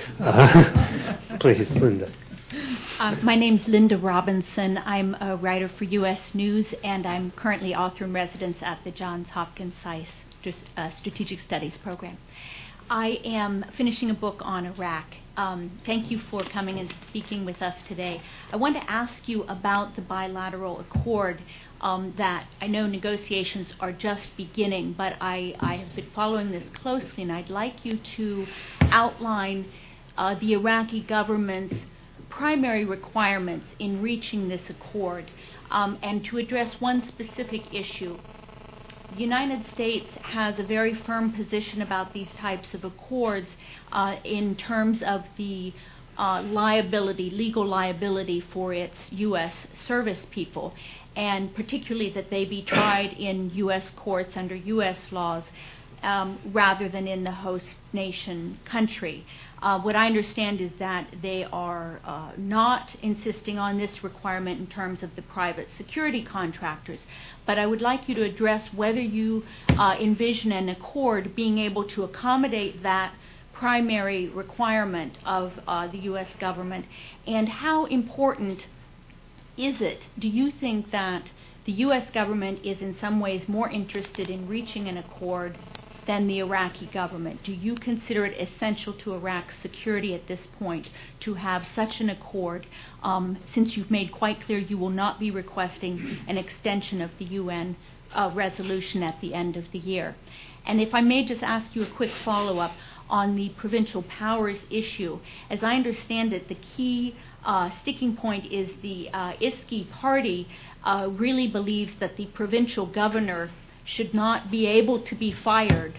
Uh, please, Linda. Um, my name's Linda Robinson. I'm a writer for U S News, and I'm currently author in residence at the Johns Hopkins SAIS uh, Strategic Studies program. I am finishing a book on Iraq. Um, thank you for coming and speaking with us today. I want to ask you about the bilateral accord um, that I know negotiations are just beginning, but I, I have been following this closely, and I'd like you to outline uh, the Iraqi government's primary requirements in reaching this accord, um, and to address one specific issue. The United States has a very firm position about these types of accords uh, in terms of the uh, liability, legal liability for its U S service people, and particularly that they be tried in U S courts under U S laws um, rather than in the host nation country. Uh, what I understand is that they are uh, not insisting on this requirement in terms of the private security contractors, but I would like you to address whether you uh, envision an accord being able to accommodate that primary requirement of uh, the U S government, and how important is it? Do you think that the U S government is in some ways more interested in reaching an accord than the Iraqi government? Do you consider it essential to Iraq's security at this point to have such an accord, um, since you've made quite clear you will not be requesting an extension of the U N uh, resolution at the end of the year? And if I may just ask you a quick follow-up on the provincial powers issue. As I understand it, the key uh, sticking point is the uh, I S K I party uh, really believes that the provincial governor should not be able to be fired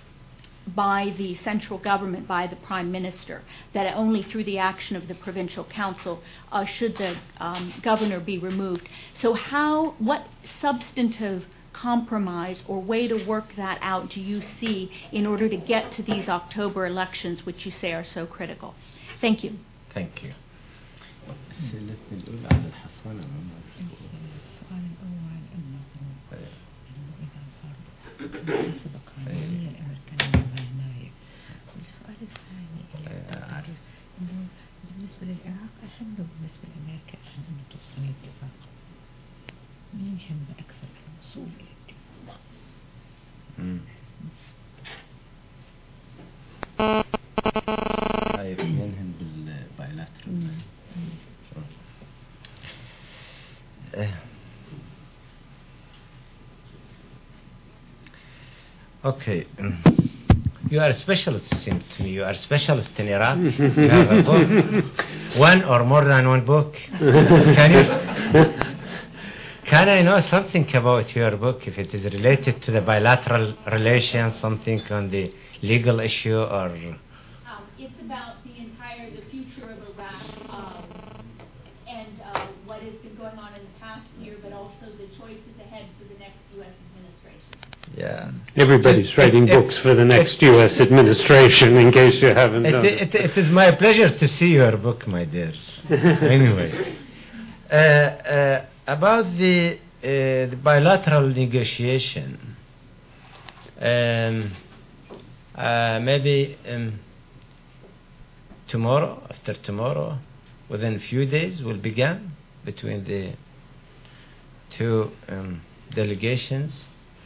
by the central government, by the prime minister, that only through the action of the provincial council uh, should the um, governor be removed. So how, what substantive compromise or way to work that out do you see in order to get to these October elections, which you say are so critical? Thank you. Thank you. الأسئلة الأولى على الحصانة. السؤال الأول إنه إذا صار سبق قانونية الأمريكانية والنايب. والسؤال الثاني اللي إنه بالنسبة للعراق أهم بالنسبة لأمريكا أهم إنه توصل لاتفاق. مين يهم أكثر الوصول إلى الاتفاق؟ طيب ينهم بالبايلاترال. Okay. You are a specialist, it seems to me. You are a specialist in Iraq. You have a book. One or more than one book. Can you... Can I know something about your book, if it is related to the bilateral relations, something on the legal issue, or... Um, it's about the entire, the future of Iraq, um, and uh, what has been going on in the past year, but also the choices ahead for the next U S administration. Yeah. Everybody's writing it, it, books for the next U S administration, in case you haven't it, done it. It, it is my pleasure to see your book, my dear. Anyway. Uh, uh, about the, uh, the bilateral negotiation, um, uh, maybe um, tomorrow, after tomorrow, within a few days, will begin between the two um, delegations.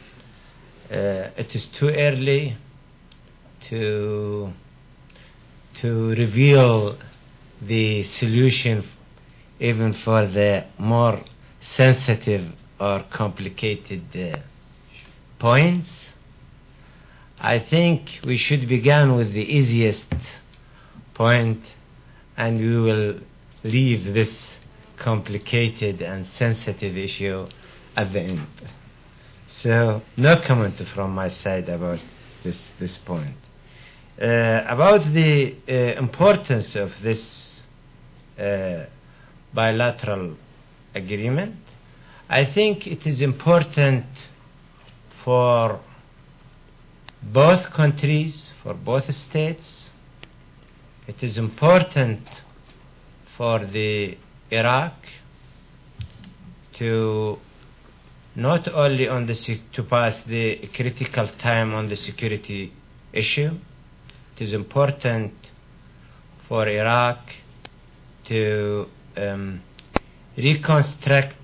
Uh, it is too early to to reveal the solution, even for the more sensitive or complicated uh, points. I think we should begin with the easiest point, and we will leave this complicated and sensitive issue at the end. So, no comment from my side about this this point. Uh, about the uh, importance of this uh, bilateral agreement, I think it is important for both countries, for both states. It is important for the Iraq to not only on the sec- to pass the critical time on the security issue. It is important for Iraq to um, reconstruct,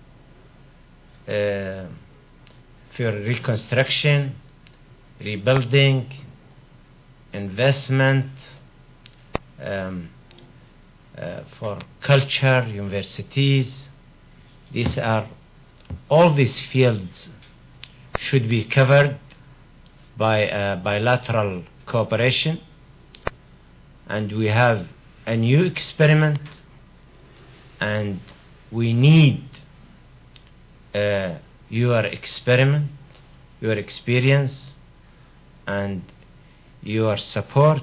uh, for reconstruction, rebuilding, investment, um, uh, for culture, universities. These are all these fields should be covered by uh, bilateral cooperation, and we have a new experiment, and we need uh, your experiment, your experience, and your support.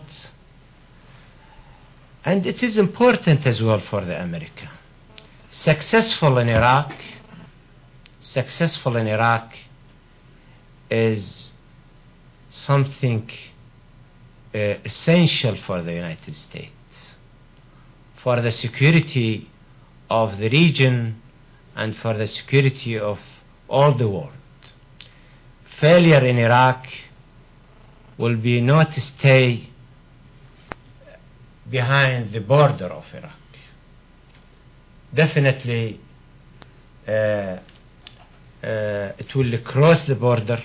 And it is important as well for the America. Successful in Iraq, successful in Iraq is something uh, essential for the United States, for the security of the region and for the security of all the world. Failure in Iraq will be not to stay behind the border of Iraq. Definitely uh, uh, it will cross the border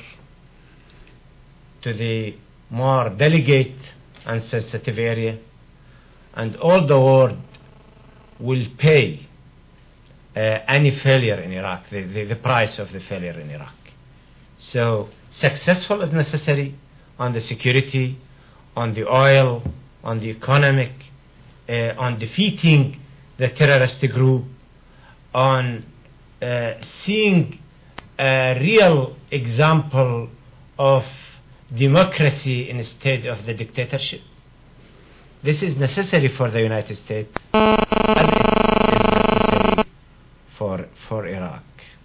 to the more delicate and sensitive area, and all the world will pay uh, any failure in Iraq, the, the, the price of the failure in Iraq. So successful is necessary on the security, on the oil, on the economic, uh, on defeating the terrorist group, on uh, seeing a real example of democracy instead of the dictatorship. This is necessary for the United States, and it is necessary for for Iraq.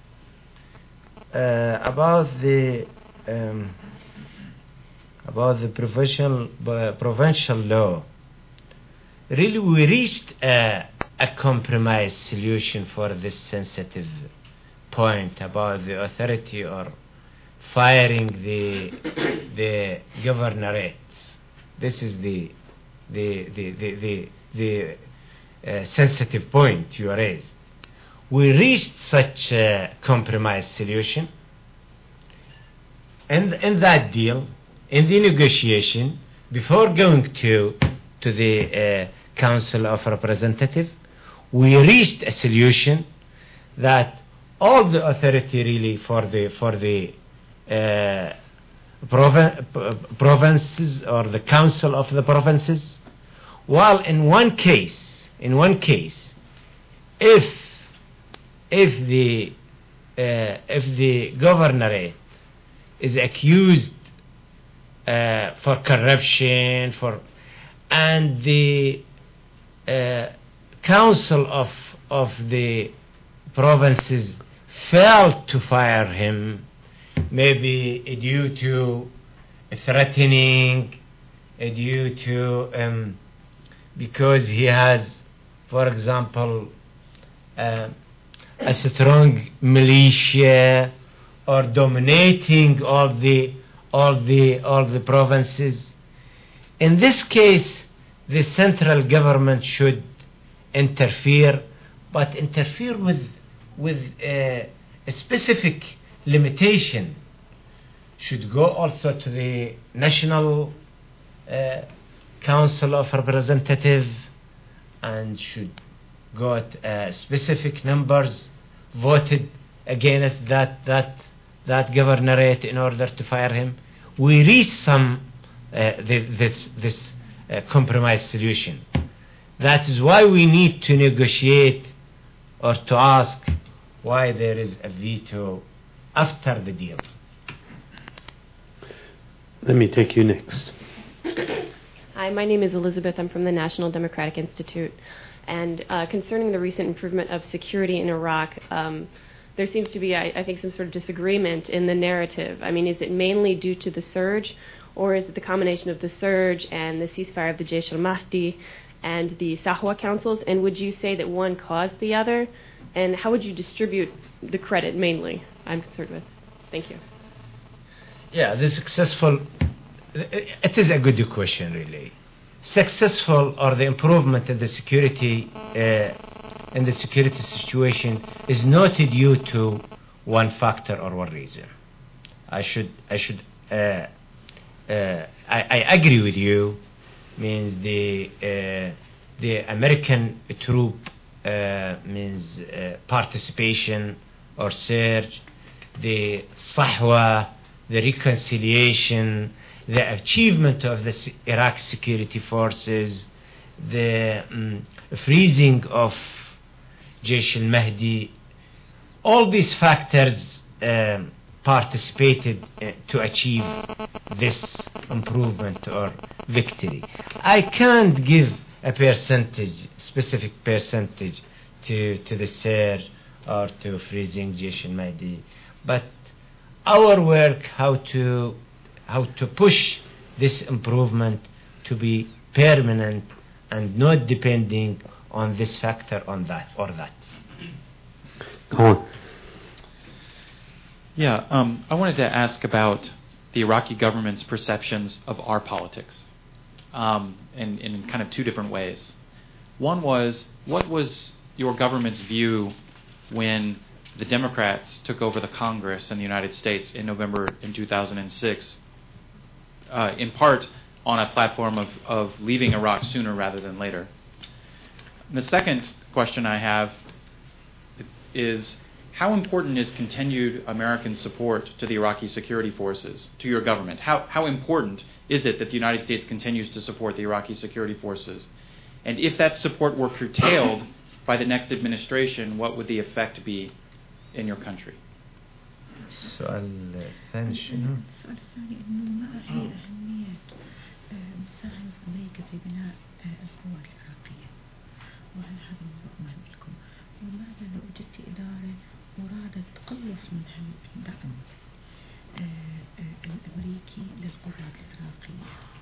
Uh, about the um, about the provincial uh, provincial law, really we reached a, a compromise solution for this sensitive point about the authority or firing the the governorates. This is the the the the the, the uh, sensitive point you raised. We reached such a compromise solution, and in that deal, in the negotiation, before going to to the uh, Council of Representatives, we reached a solution that all the authority really for the for the uh, provi- provinces or the Council of the Provinces, while in one case, in one case, if if the uh, if the governorate is accused uh, for corruption, for and the uh, council of of the provinces failed to fire him, maybe due to threatening, due to um, because he has, for example, uh, a strong militia or dominating all the all the all the provinces. In this case, the central government should interfere, but interfere with with uh, a specific limitation. Should go also to the National uh, Council of Representatives, and should go at uh, specific numbers voted against that that that governorate in order to fire him. We reached some uh, the, this this uh, compromise solution. That is why we need to negotiate or to ask why there is a veto after the deal. Let me take you next. Hi, my name is Elizabeth. I'm from the National Democratic Institute. And uh, concerning the recent improvement of security in Iraq, um, there seems to be, I, I think, some sort of disagreement in the narrative. I mean, is it mainly due to the surge, or is it the combination of the surge and the ceasefire of the Jaish al-Mahdi and the Sahwa councils? And would you say that one caused the other? And how would you distribute the credit mainly, I'm concerned with? Thank you. Yeah, the successful, it is a good question, really. Successful or the improvement in the security uh, in the security situation is not due to one factor or one reason. I should I should uh, uh, I, I agree with you. Means the uh, the American troop uh, means uh, participation or surge, the Sahwa, the reconciliation, the achievement of the Iraq security forces, the um, freezing of Jaish al-Mahdi, all these factors um, participated uh, to achieve this improvement or victory. I can't give a percentage, specific percentage to, to the surge or to freezing Jaish al-Mahdi, but our work how to how to push this improvement to be permanent and not depending on this factor on that or that. Go on. Yeah, um, I wanted to ask about the Iraqi government's perceptions of our politics, um, in, in kind of two different ways. One was, what was your government's view when the Democrats took over the Congress in the United States in November in two thousand six, uh, in part on a platform of, of leaving Iraq sooner rather than later? And the second question I have is, how important is continued American support to the Iraqi security forces, to your government? How, how important is it that the United States continues to support the Iraqi security forces? And if that support were curtailed by the next administration, what would the effect be in your country? السؤال الثاني شنو؟ السؤال الثاني إنه ما هي أهمية مساهمة أمريكا في بناء القوات العراقية، وهل هذا الموضوع مهم لكم؟ وماذا لو وجدت إدارة مرادة تقلص من الدعم الأمريكي للقوات العراقية؟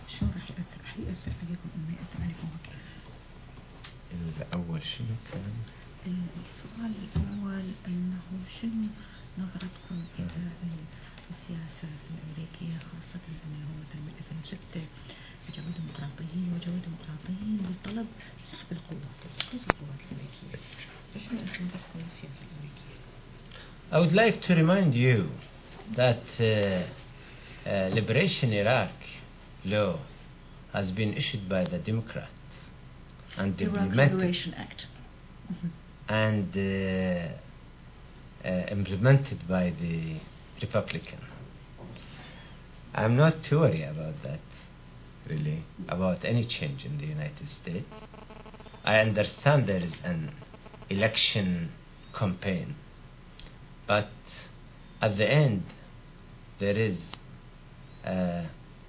شو راح يأثر راح يأثر عليكم أم يأثر عليكم وكيف؟ الأول شنو كان؟ السؤال الأول أنه شنو نظرتكم إلى السياسة الأمريكية خاصة أنه مثلا من ألفين وستة جو ديمقراطيين وجو ديمقراطيين بالطلب سحب القوات استنزاف القوات الأمريكية. فشنو نظرتكم للسياسة الأمريكية؟ I would like to remind you that uh, uh, Liberation Iraq law has been issued by the Democrats and Iraq implemented Liberation Act. Mm-hmm. and uh, uh, implemented by the Republican. I'm not too worried about that, really, about any change in the United States. I understand there is an election campaign, but at the end, there is a,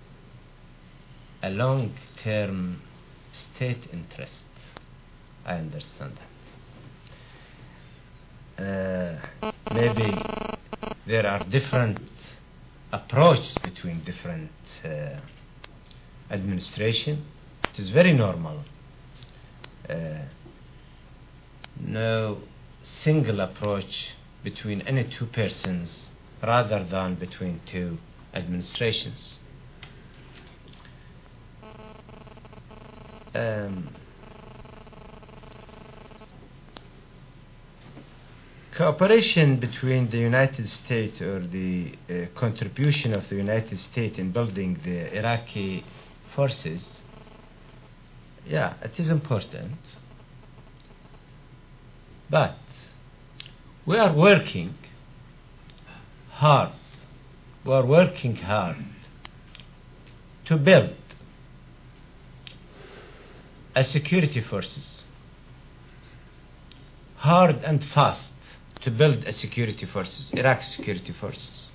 a long-term state interest. I understand that. Uh, maybe there are different approaches between different uh, administration. It is very normal. Uh, no single approach between any two persons rather than between two administrations. Um, Cooperation between the United States or the uh, contribution of the United States in building the Iraqi forces, yeah, it is important. But we are working hard, we are working hard to build a security forces, hard and fast, to build a security forces, Iraq security forces,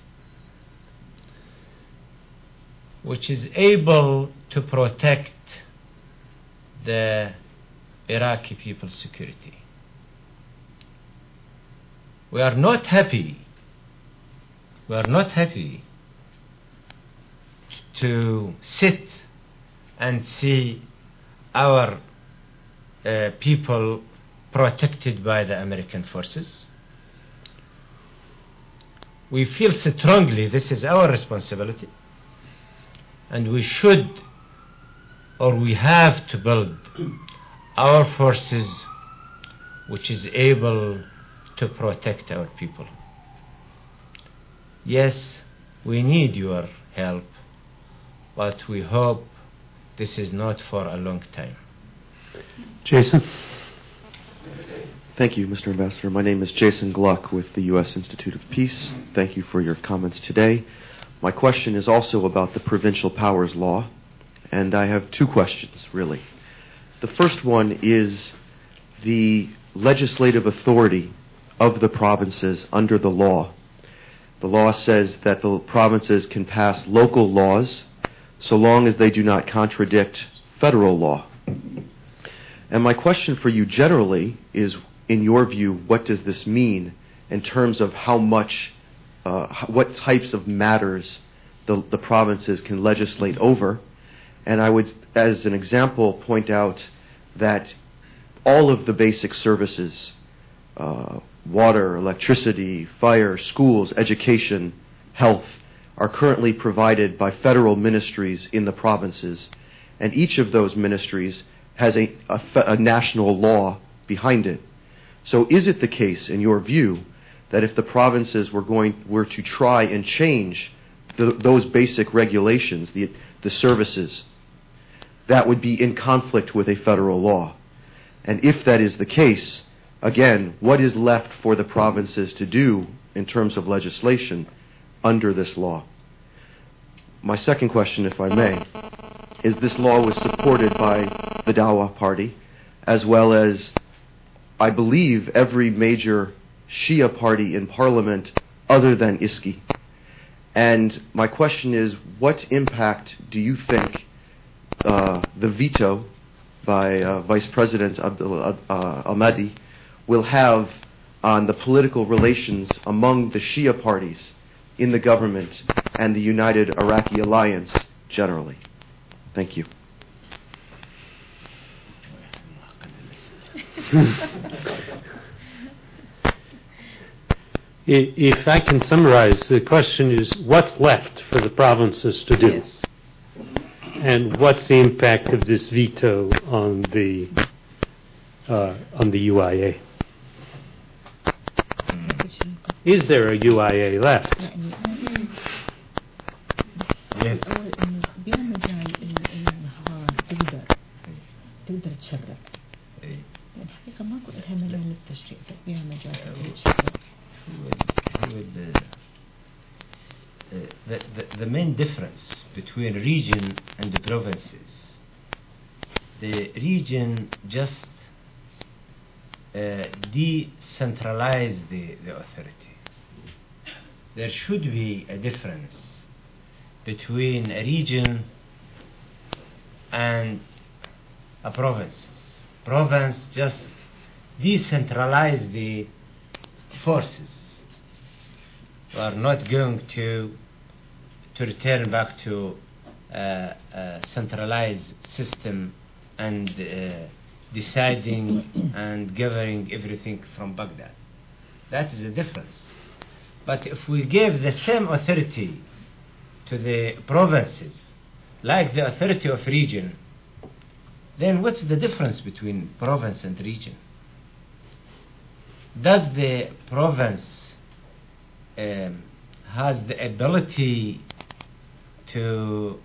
which is able to protect the Iraqi people's security. We are not happy, we are not happy to sit and see our uh, people protected by the American forces. We feel strongly this is our responsibility, and we should or we have to build our forces which is able to protect our people. Yes, we need your help, but we hope this is not for a long time. Jason? Thank you, Mister Ambassador. My name is Jason Gluck with the U S Institute of Peace. Thank you for your comments today. My question is also about the Provincial Powers Law, and I have two questions, really. The first one is the legislative authority of the provinces under the law. The law says that the provinces can pass local laws so long as they do not contradict federal law. And my question for you generally is, in your view, what does this mean in terms of how much, uh, what types of matters the, the provinces can legislate over? And I would, as an example, point out that all of the basic services, uh, water, electricity, fire, schools, education, health, are currently provided by federal ministries in the provinces. And each of those ministries has a, a, a national law behind it. So is it the case, in your view, that if the provinces were going were to try and change the, those basic regulations, the, the services, that would be in conflict with a federal law? And if that is the case, again, what is left for the provinces to do in terms of legislation under this law? My second question, if I may, is this law was supported by the Dawa party, as well as, I believe, every major Shia party in parliament other than I S K I. And my question is, what impact do you think uh, the veto by uh, Vice President Abdul uh, Ahmadi will have on the political relations among the Shia parties in the government and the United Iraqi Alliance generally? Thank you. If I can summarize, the question is what's left for the provinces to do? Yes. And what's the impact of this veto on the uh, on the U I A? Is there a U I A left? Yes. الحقيقة ماكو لها مجال للتشريع فيها مجال would, uh, the, the, the main difference between region and the provinces, the region just uh, decentralize the, the authority. There should be a difference between a region and a province. Province just decentralize the forces. We are not going to to return back to uh, a centralized system and uh, deciding and governing everything from Baghdad. That is a difference. But if we give the same authority to the provinces, like the authority of region, then what's the difference between province and region? Does the province um, has the ability to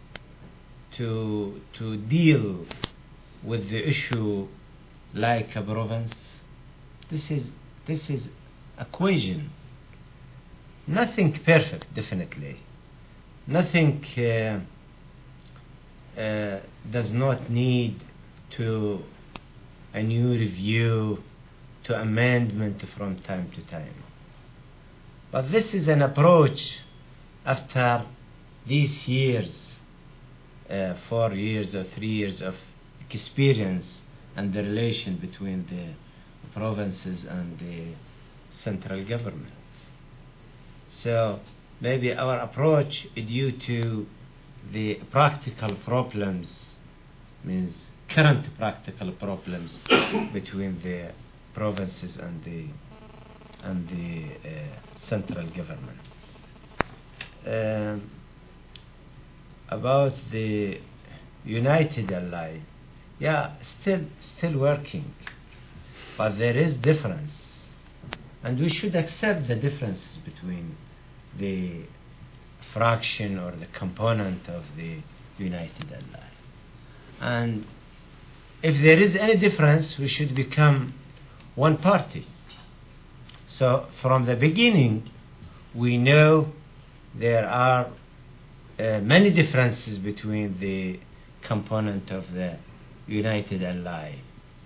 to to deal with the issue like a province? This is this is equation. Nothing perfect, definitely. Nothing uh, uh, does not need to a new review, to amendment from time to time. But this is an approach after these years, uh, four years or three years of experience and the relation between the provinces and the central government. So maybe our approach is due to the practical problems, means current practical problems between the provinces and the and the uh, central government. Um, about the United Ally, yeah, still still working, but there is difference, and we should accept the differences between the fraction or the component of the United Ally. And if there is any difference, we should become one party. So from the beginning, we know there are uh, many differences between the component of the United Ally.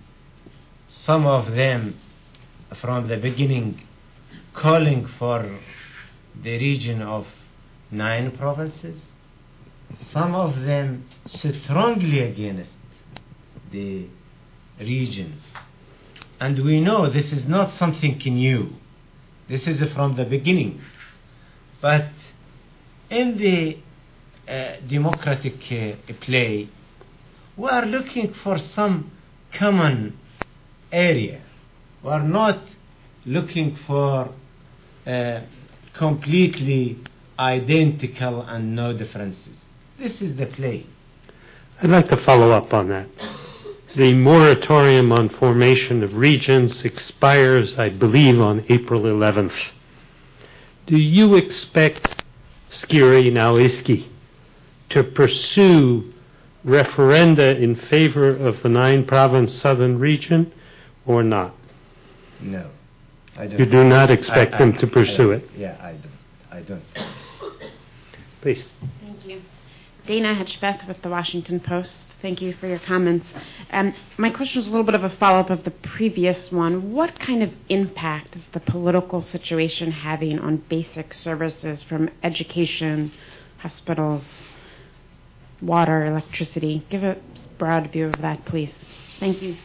Some of them from the beginning calling for the region of nine provinces, some of them strongly against the regions. And we know this is not something new. This is from the beginning. But in the uh, democratic uh, play, we are looking for some common area. We are not looking for uh, completely identical and no differences. This is the play. I'd like to follow up on that. The moratorium on formation of regions expires, I believe, on April eleventh. Do you expect Skiri Nawiski to pursue referenda in favor of the nine-province southern region or not? No, I don't. You do not expect I, them I, to pursue I, it? Yeah, I don't. I don't. Please. Thank you. Dana Hedgebeth with the Washington Post. Thank you for your comments. Um, my question is a little bit of a follow-up of the previous one. What kind of impact is the political situation having on basic services from education, hospitals, water, electricity? Give a broad view of that, please. Thank you.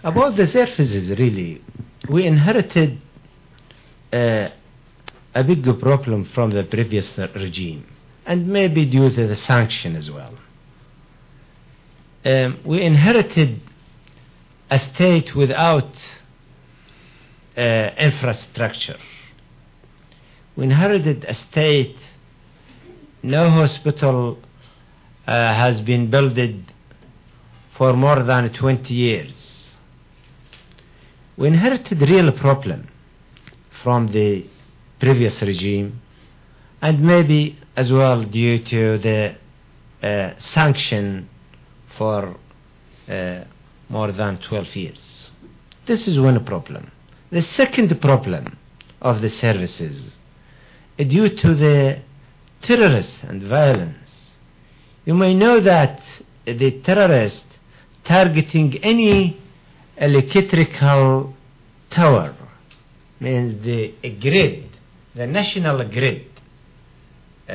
About the services, really, we inherited uh, a big problem from the previous regime, and maybe due to the sanction as well. Um, we inherited a state without uh, infrastructure. We inherited a state, no hospital uh, has been built for more than twenty years. We inherited a real problem from the previous regime, and maybe as well due to the uh, sanction for uh, more than twelve years. This is one problem. The second problem of the services, due to the terrorists and violence. You may know that the terrorists targeting any electrical tower, means the grid, the national grid, uh,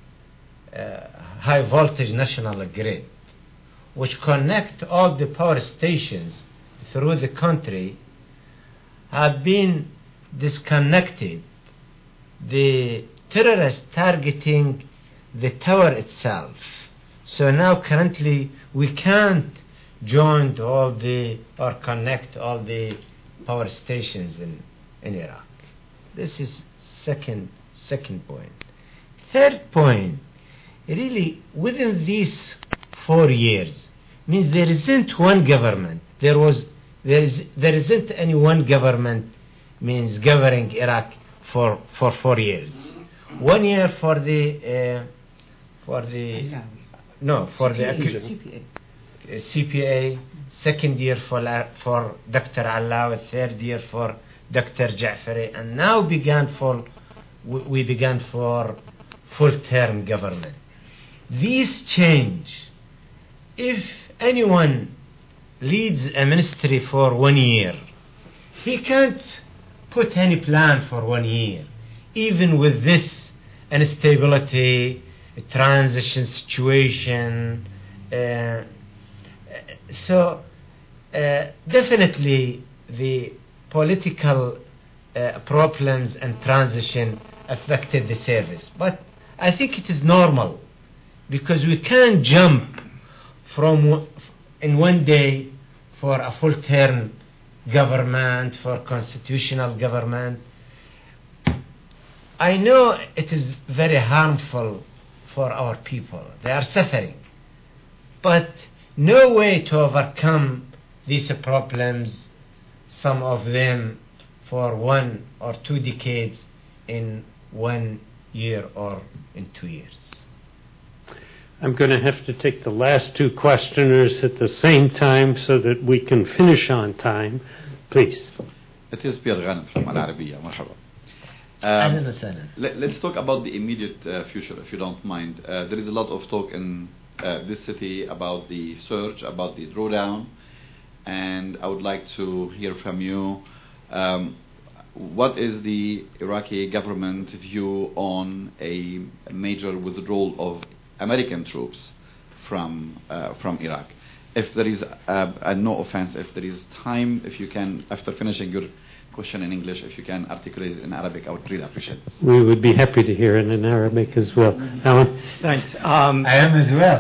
uh, high voltage national grid, which connect all the power stations through the country, have been disconnected. The terrorists targeting the tower itself. So now currently we can't join all the or connect all the power stations in, in Iraq. This is second second point. Third point, really within these four years means there isn't one government. There was there is there isn't any one government means governing Iraq for for four years. One year for the uh, for the no for the C P A. uh, C P A. Second year for la, for Doctor Allawi. Third year for Doctor Ja'fari, and now began for we, we began for full-term government. These change. If anyone leads a ministry for one year, he can't put any plan for one year, even with this instability, transition situation. Uh, so uh, definitely the political uh, problems and transition affected the service. But I think it is normal, because we can't jump from in one day for a full-term government, for constitutional government. I know it is very harmful for our people. They are suffering. But no way to overcome these problems, some of them for one or two decades, in one year or in two years. I'm going to have to take the last two questioners at the same time so that we can finish on time. Please. It is Pierre Ghanem from Al Arabiya. Marhaba. أهلا وسهلا. Let, let's talk about the immediate uh, future, if you don't mind. Uh, there is a lot of talk in uh, this city about the surge, about the drawdown, and I would like to hear from you. Um, what is the Iraqi government view on a major withdrawal of American troops from uh, from Iraq? If there is, uh, and no offense, if there is time, if you can, after finishing your question in English, if you can articulate it in Arabic, I would really appreciate it. We would be happy to hear it in Arabic as well. Alan? Thanks. Um, I am as well.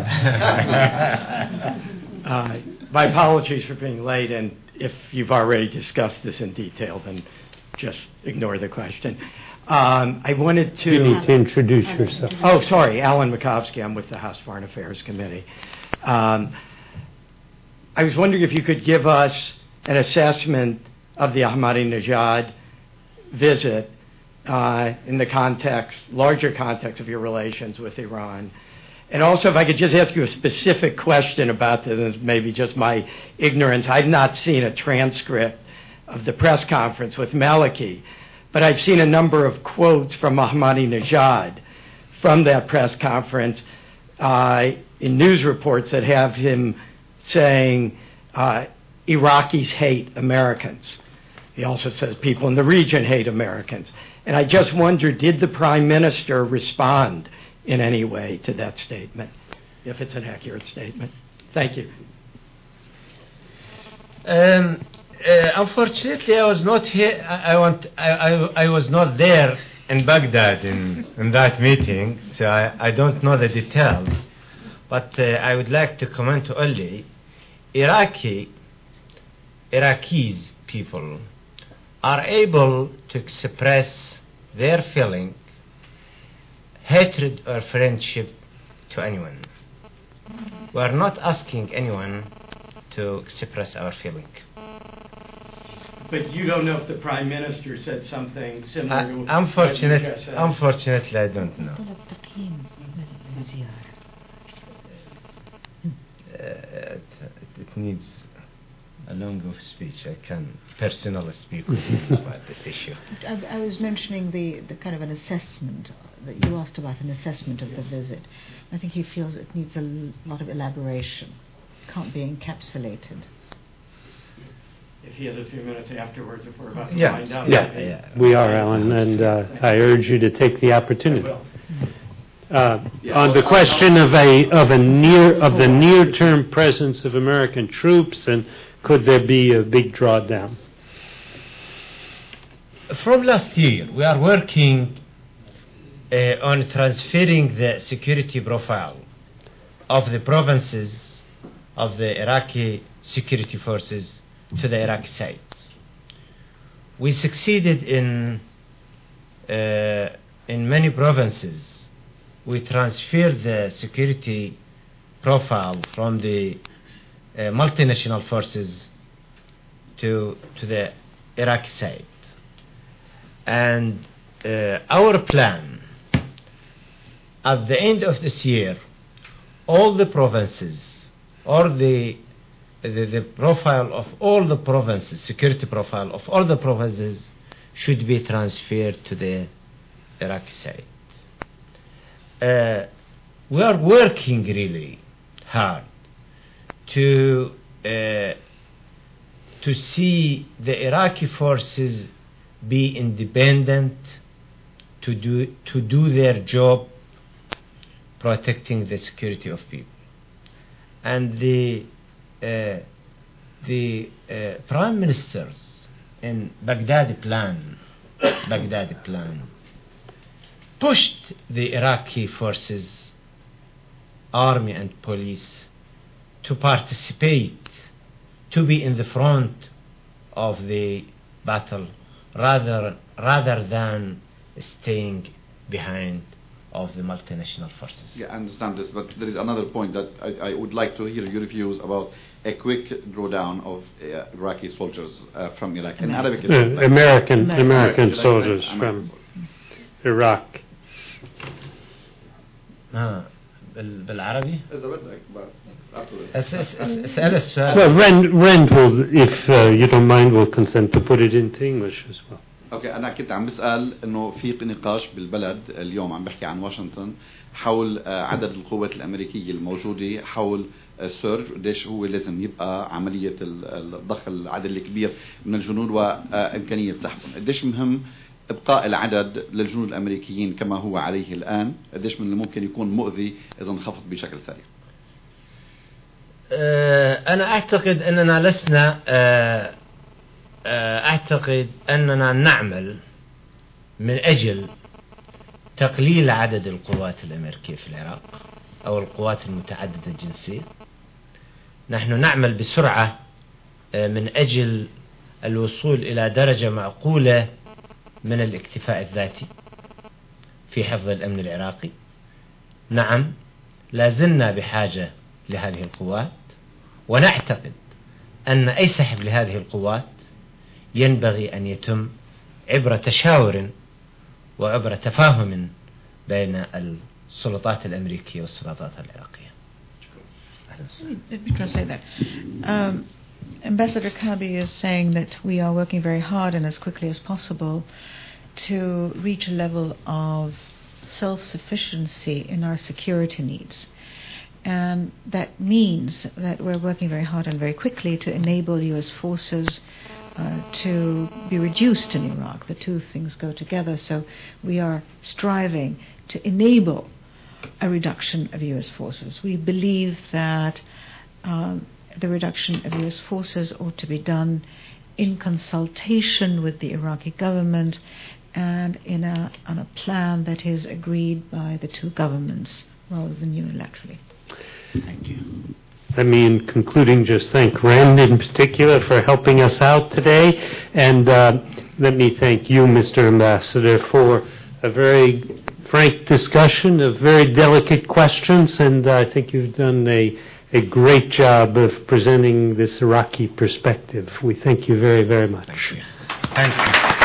uh, my apologies for being late, and if you've already discussed this in detail, then just ignore the question. Um, I wanted to... You need to introduce yourself. Oh, sorry, Alan Makovsky. I'm with the House Foreign Affairs Committee. Um, I was wondering if you could give us an assessment of the Ahmadinejad visit uh, in the context, larger context of your relations with Iran. And also, if I could just ask you a specific question about this, maybe just my ignorance. I've not seen a transcript of the press conference with Maliki, but I've seen a number of quotes from Ahmadinejad from that press conference uh, in news reports that have him saying uh, Iraqis hate Americans. He also says people in the region hate Americans. And I just wonder, did the Prime Minister respond in any way to that statement, if it's an accurate statement? Thank you. Um, uh, unfortunately, I was not here. I, I want. I, I, I was not there in Baghdad in, in that meeting, so I, I don't know the details. But uh, I would like to comment only. Iraqi, Iraqis people are able to express their feeling, hatred or friendship to anyone. We are not asking anyone to express our feeling. But you don't know if the Prime Minister said something similar to Uh, unfortunate, what you just said. unfortunately, I don't know. Uh, it, it needs a long of speech. I can personally speak with you about this issue. I, I was mentioning the, the kind of an assessment that you asked about, an assessment of the visit. I think he feels it needs a l- lot of elaboration, can't be encapsulated. If he has a few minutes afterwards, if we're about to Yeah, find out. yeah, yeah. We are, Alan, and uh, I urge you to take the opportunity. Uh, on the question of a of a near of the near-term presence of American troops, and could there be a big drawdown? From last year, we are working uh, on transferring the security profile of the provinces of the Iraqi security forces to the Iraqi side. We succeeded in uh, in many provinces. We transferred the security profile from the uh, multinational forces to to the Iraqi side. And uh, our plan, at the end of this year, all the provinces, or the, the the profile of all the provinces, security profile of all the provinces, should be transferred to the Iraqi side. Uh, we are working really hard to uh, to see the Iraqi forces be independent, to do to do their job, protecting the security of people. And the uh, the uh, prime ministers in Baghdad plan, Baghdad plan, pushed the Iraqi forces, army and police, to participate, to be in the front of the battle, rather rather than staying behind of the multinational forces. Yeah, I understand this, but there is another point that I, I would like to hear your views about a quick drawdown of uh, Iraqi soldiers uh, from Iraq. In Arabic, it's Uh, like- American American, American like- soldiers like- from Iraq. آه بال- بالعربي؟ إذا بدك but after this. اس- اس- اس- اسأل السؤال. Well, Rand, Rand will, if uh, you don't mind, will consent to put it into English as well. اوكي انا كنت عم بسال انه في نقاش بالبلد اليوم عم بحكي عن واشنطن حول آه، عدد القوات الامريكيه الموجوده حول السيرج قديش هو لازم يبقى عمليه ال- ال- ضخ العدد الكبير من الجنود وامكانيه سحبهم، قديش مهم ابقاء العدد للجنود الامريكيين كما هو عليه الان، قديش من الممكن يكون مؤذي اذا انخفض بشكل سريع. آه، أنا أعتقد أننا لسنا آه، آه، أعتقد أننا نعمل من أجل تقليل عدد القوات الأمريكية في العراق أو القوات المتعددة الجنسية. نحن نعمل بسرعة آه، من أجل الوصول إلى درجة معقولة من الاكتفاء الذاتي في حفظ الأمن العراقي. نعم، لازلنا بحاجة لهذه القوات، ونعتقد أن أي سحب لهذه القوات ينبغي أن يتم عبر تشاور وعبر تفاهم بين السلطات الأمريكية والسلطات العراقية. Let me translate that. Um, Ambassador Kabi is saying that we are working very hard and as quickly as possible to reach a level of self-sufficiency in our security needs. And that means that we're working very hard and very quickly to enable U S forces uh, to be reduced in Iraq. The two things go together. So we are striving to enable a reduction of U S forces. We believe that um, the reduction of U S forces ought to be done in consultation with the Iraqi government and in a, on a plan that is agreed by the two governments rather than unilaterally. Thank you. Let me, in concluding, just thank Rand in particular for helping us out today. And uh, let me thank you, Mister Ambassador, for a very frank discussion of very delicate questions. And uh, I think you've done a, a great job of presenting this Iraqi perspective. We thank you very, very much. Thank you. Thank you.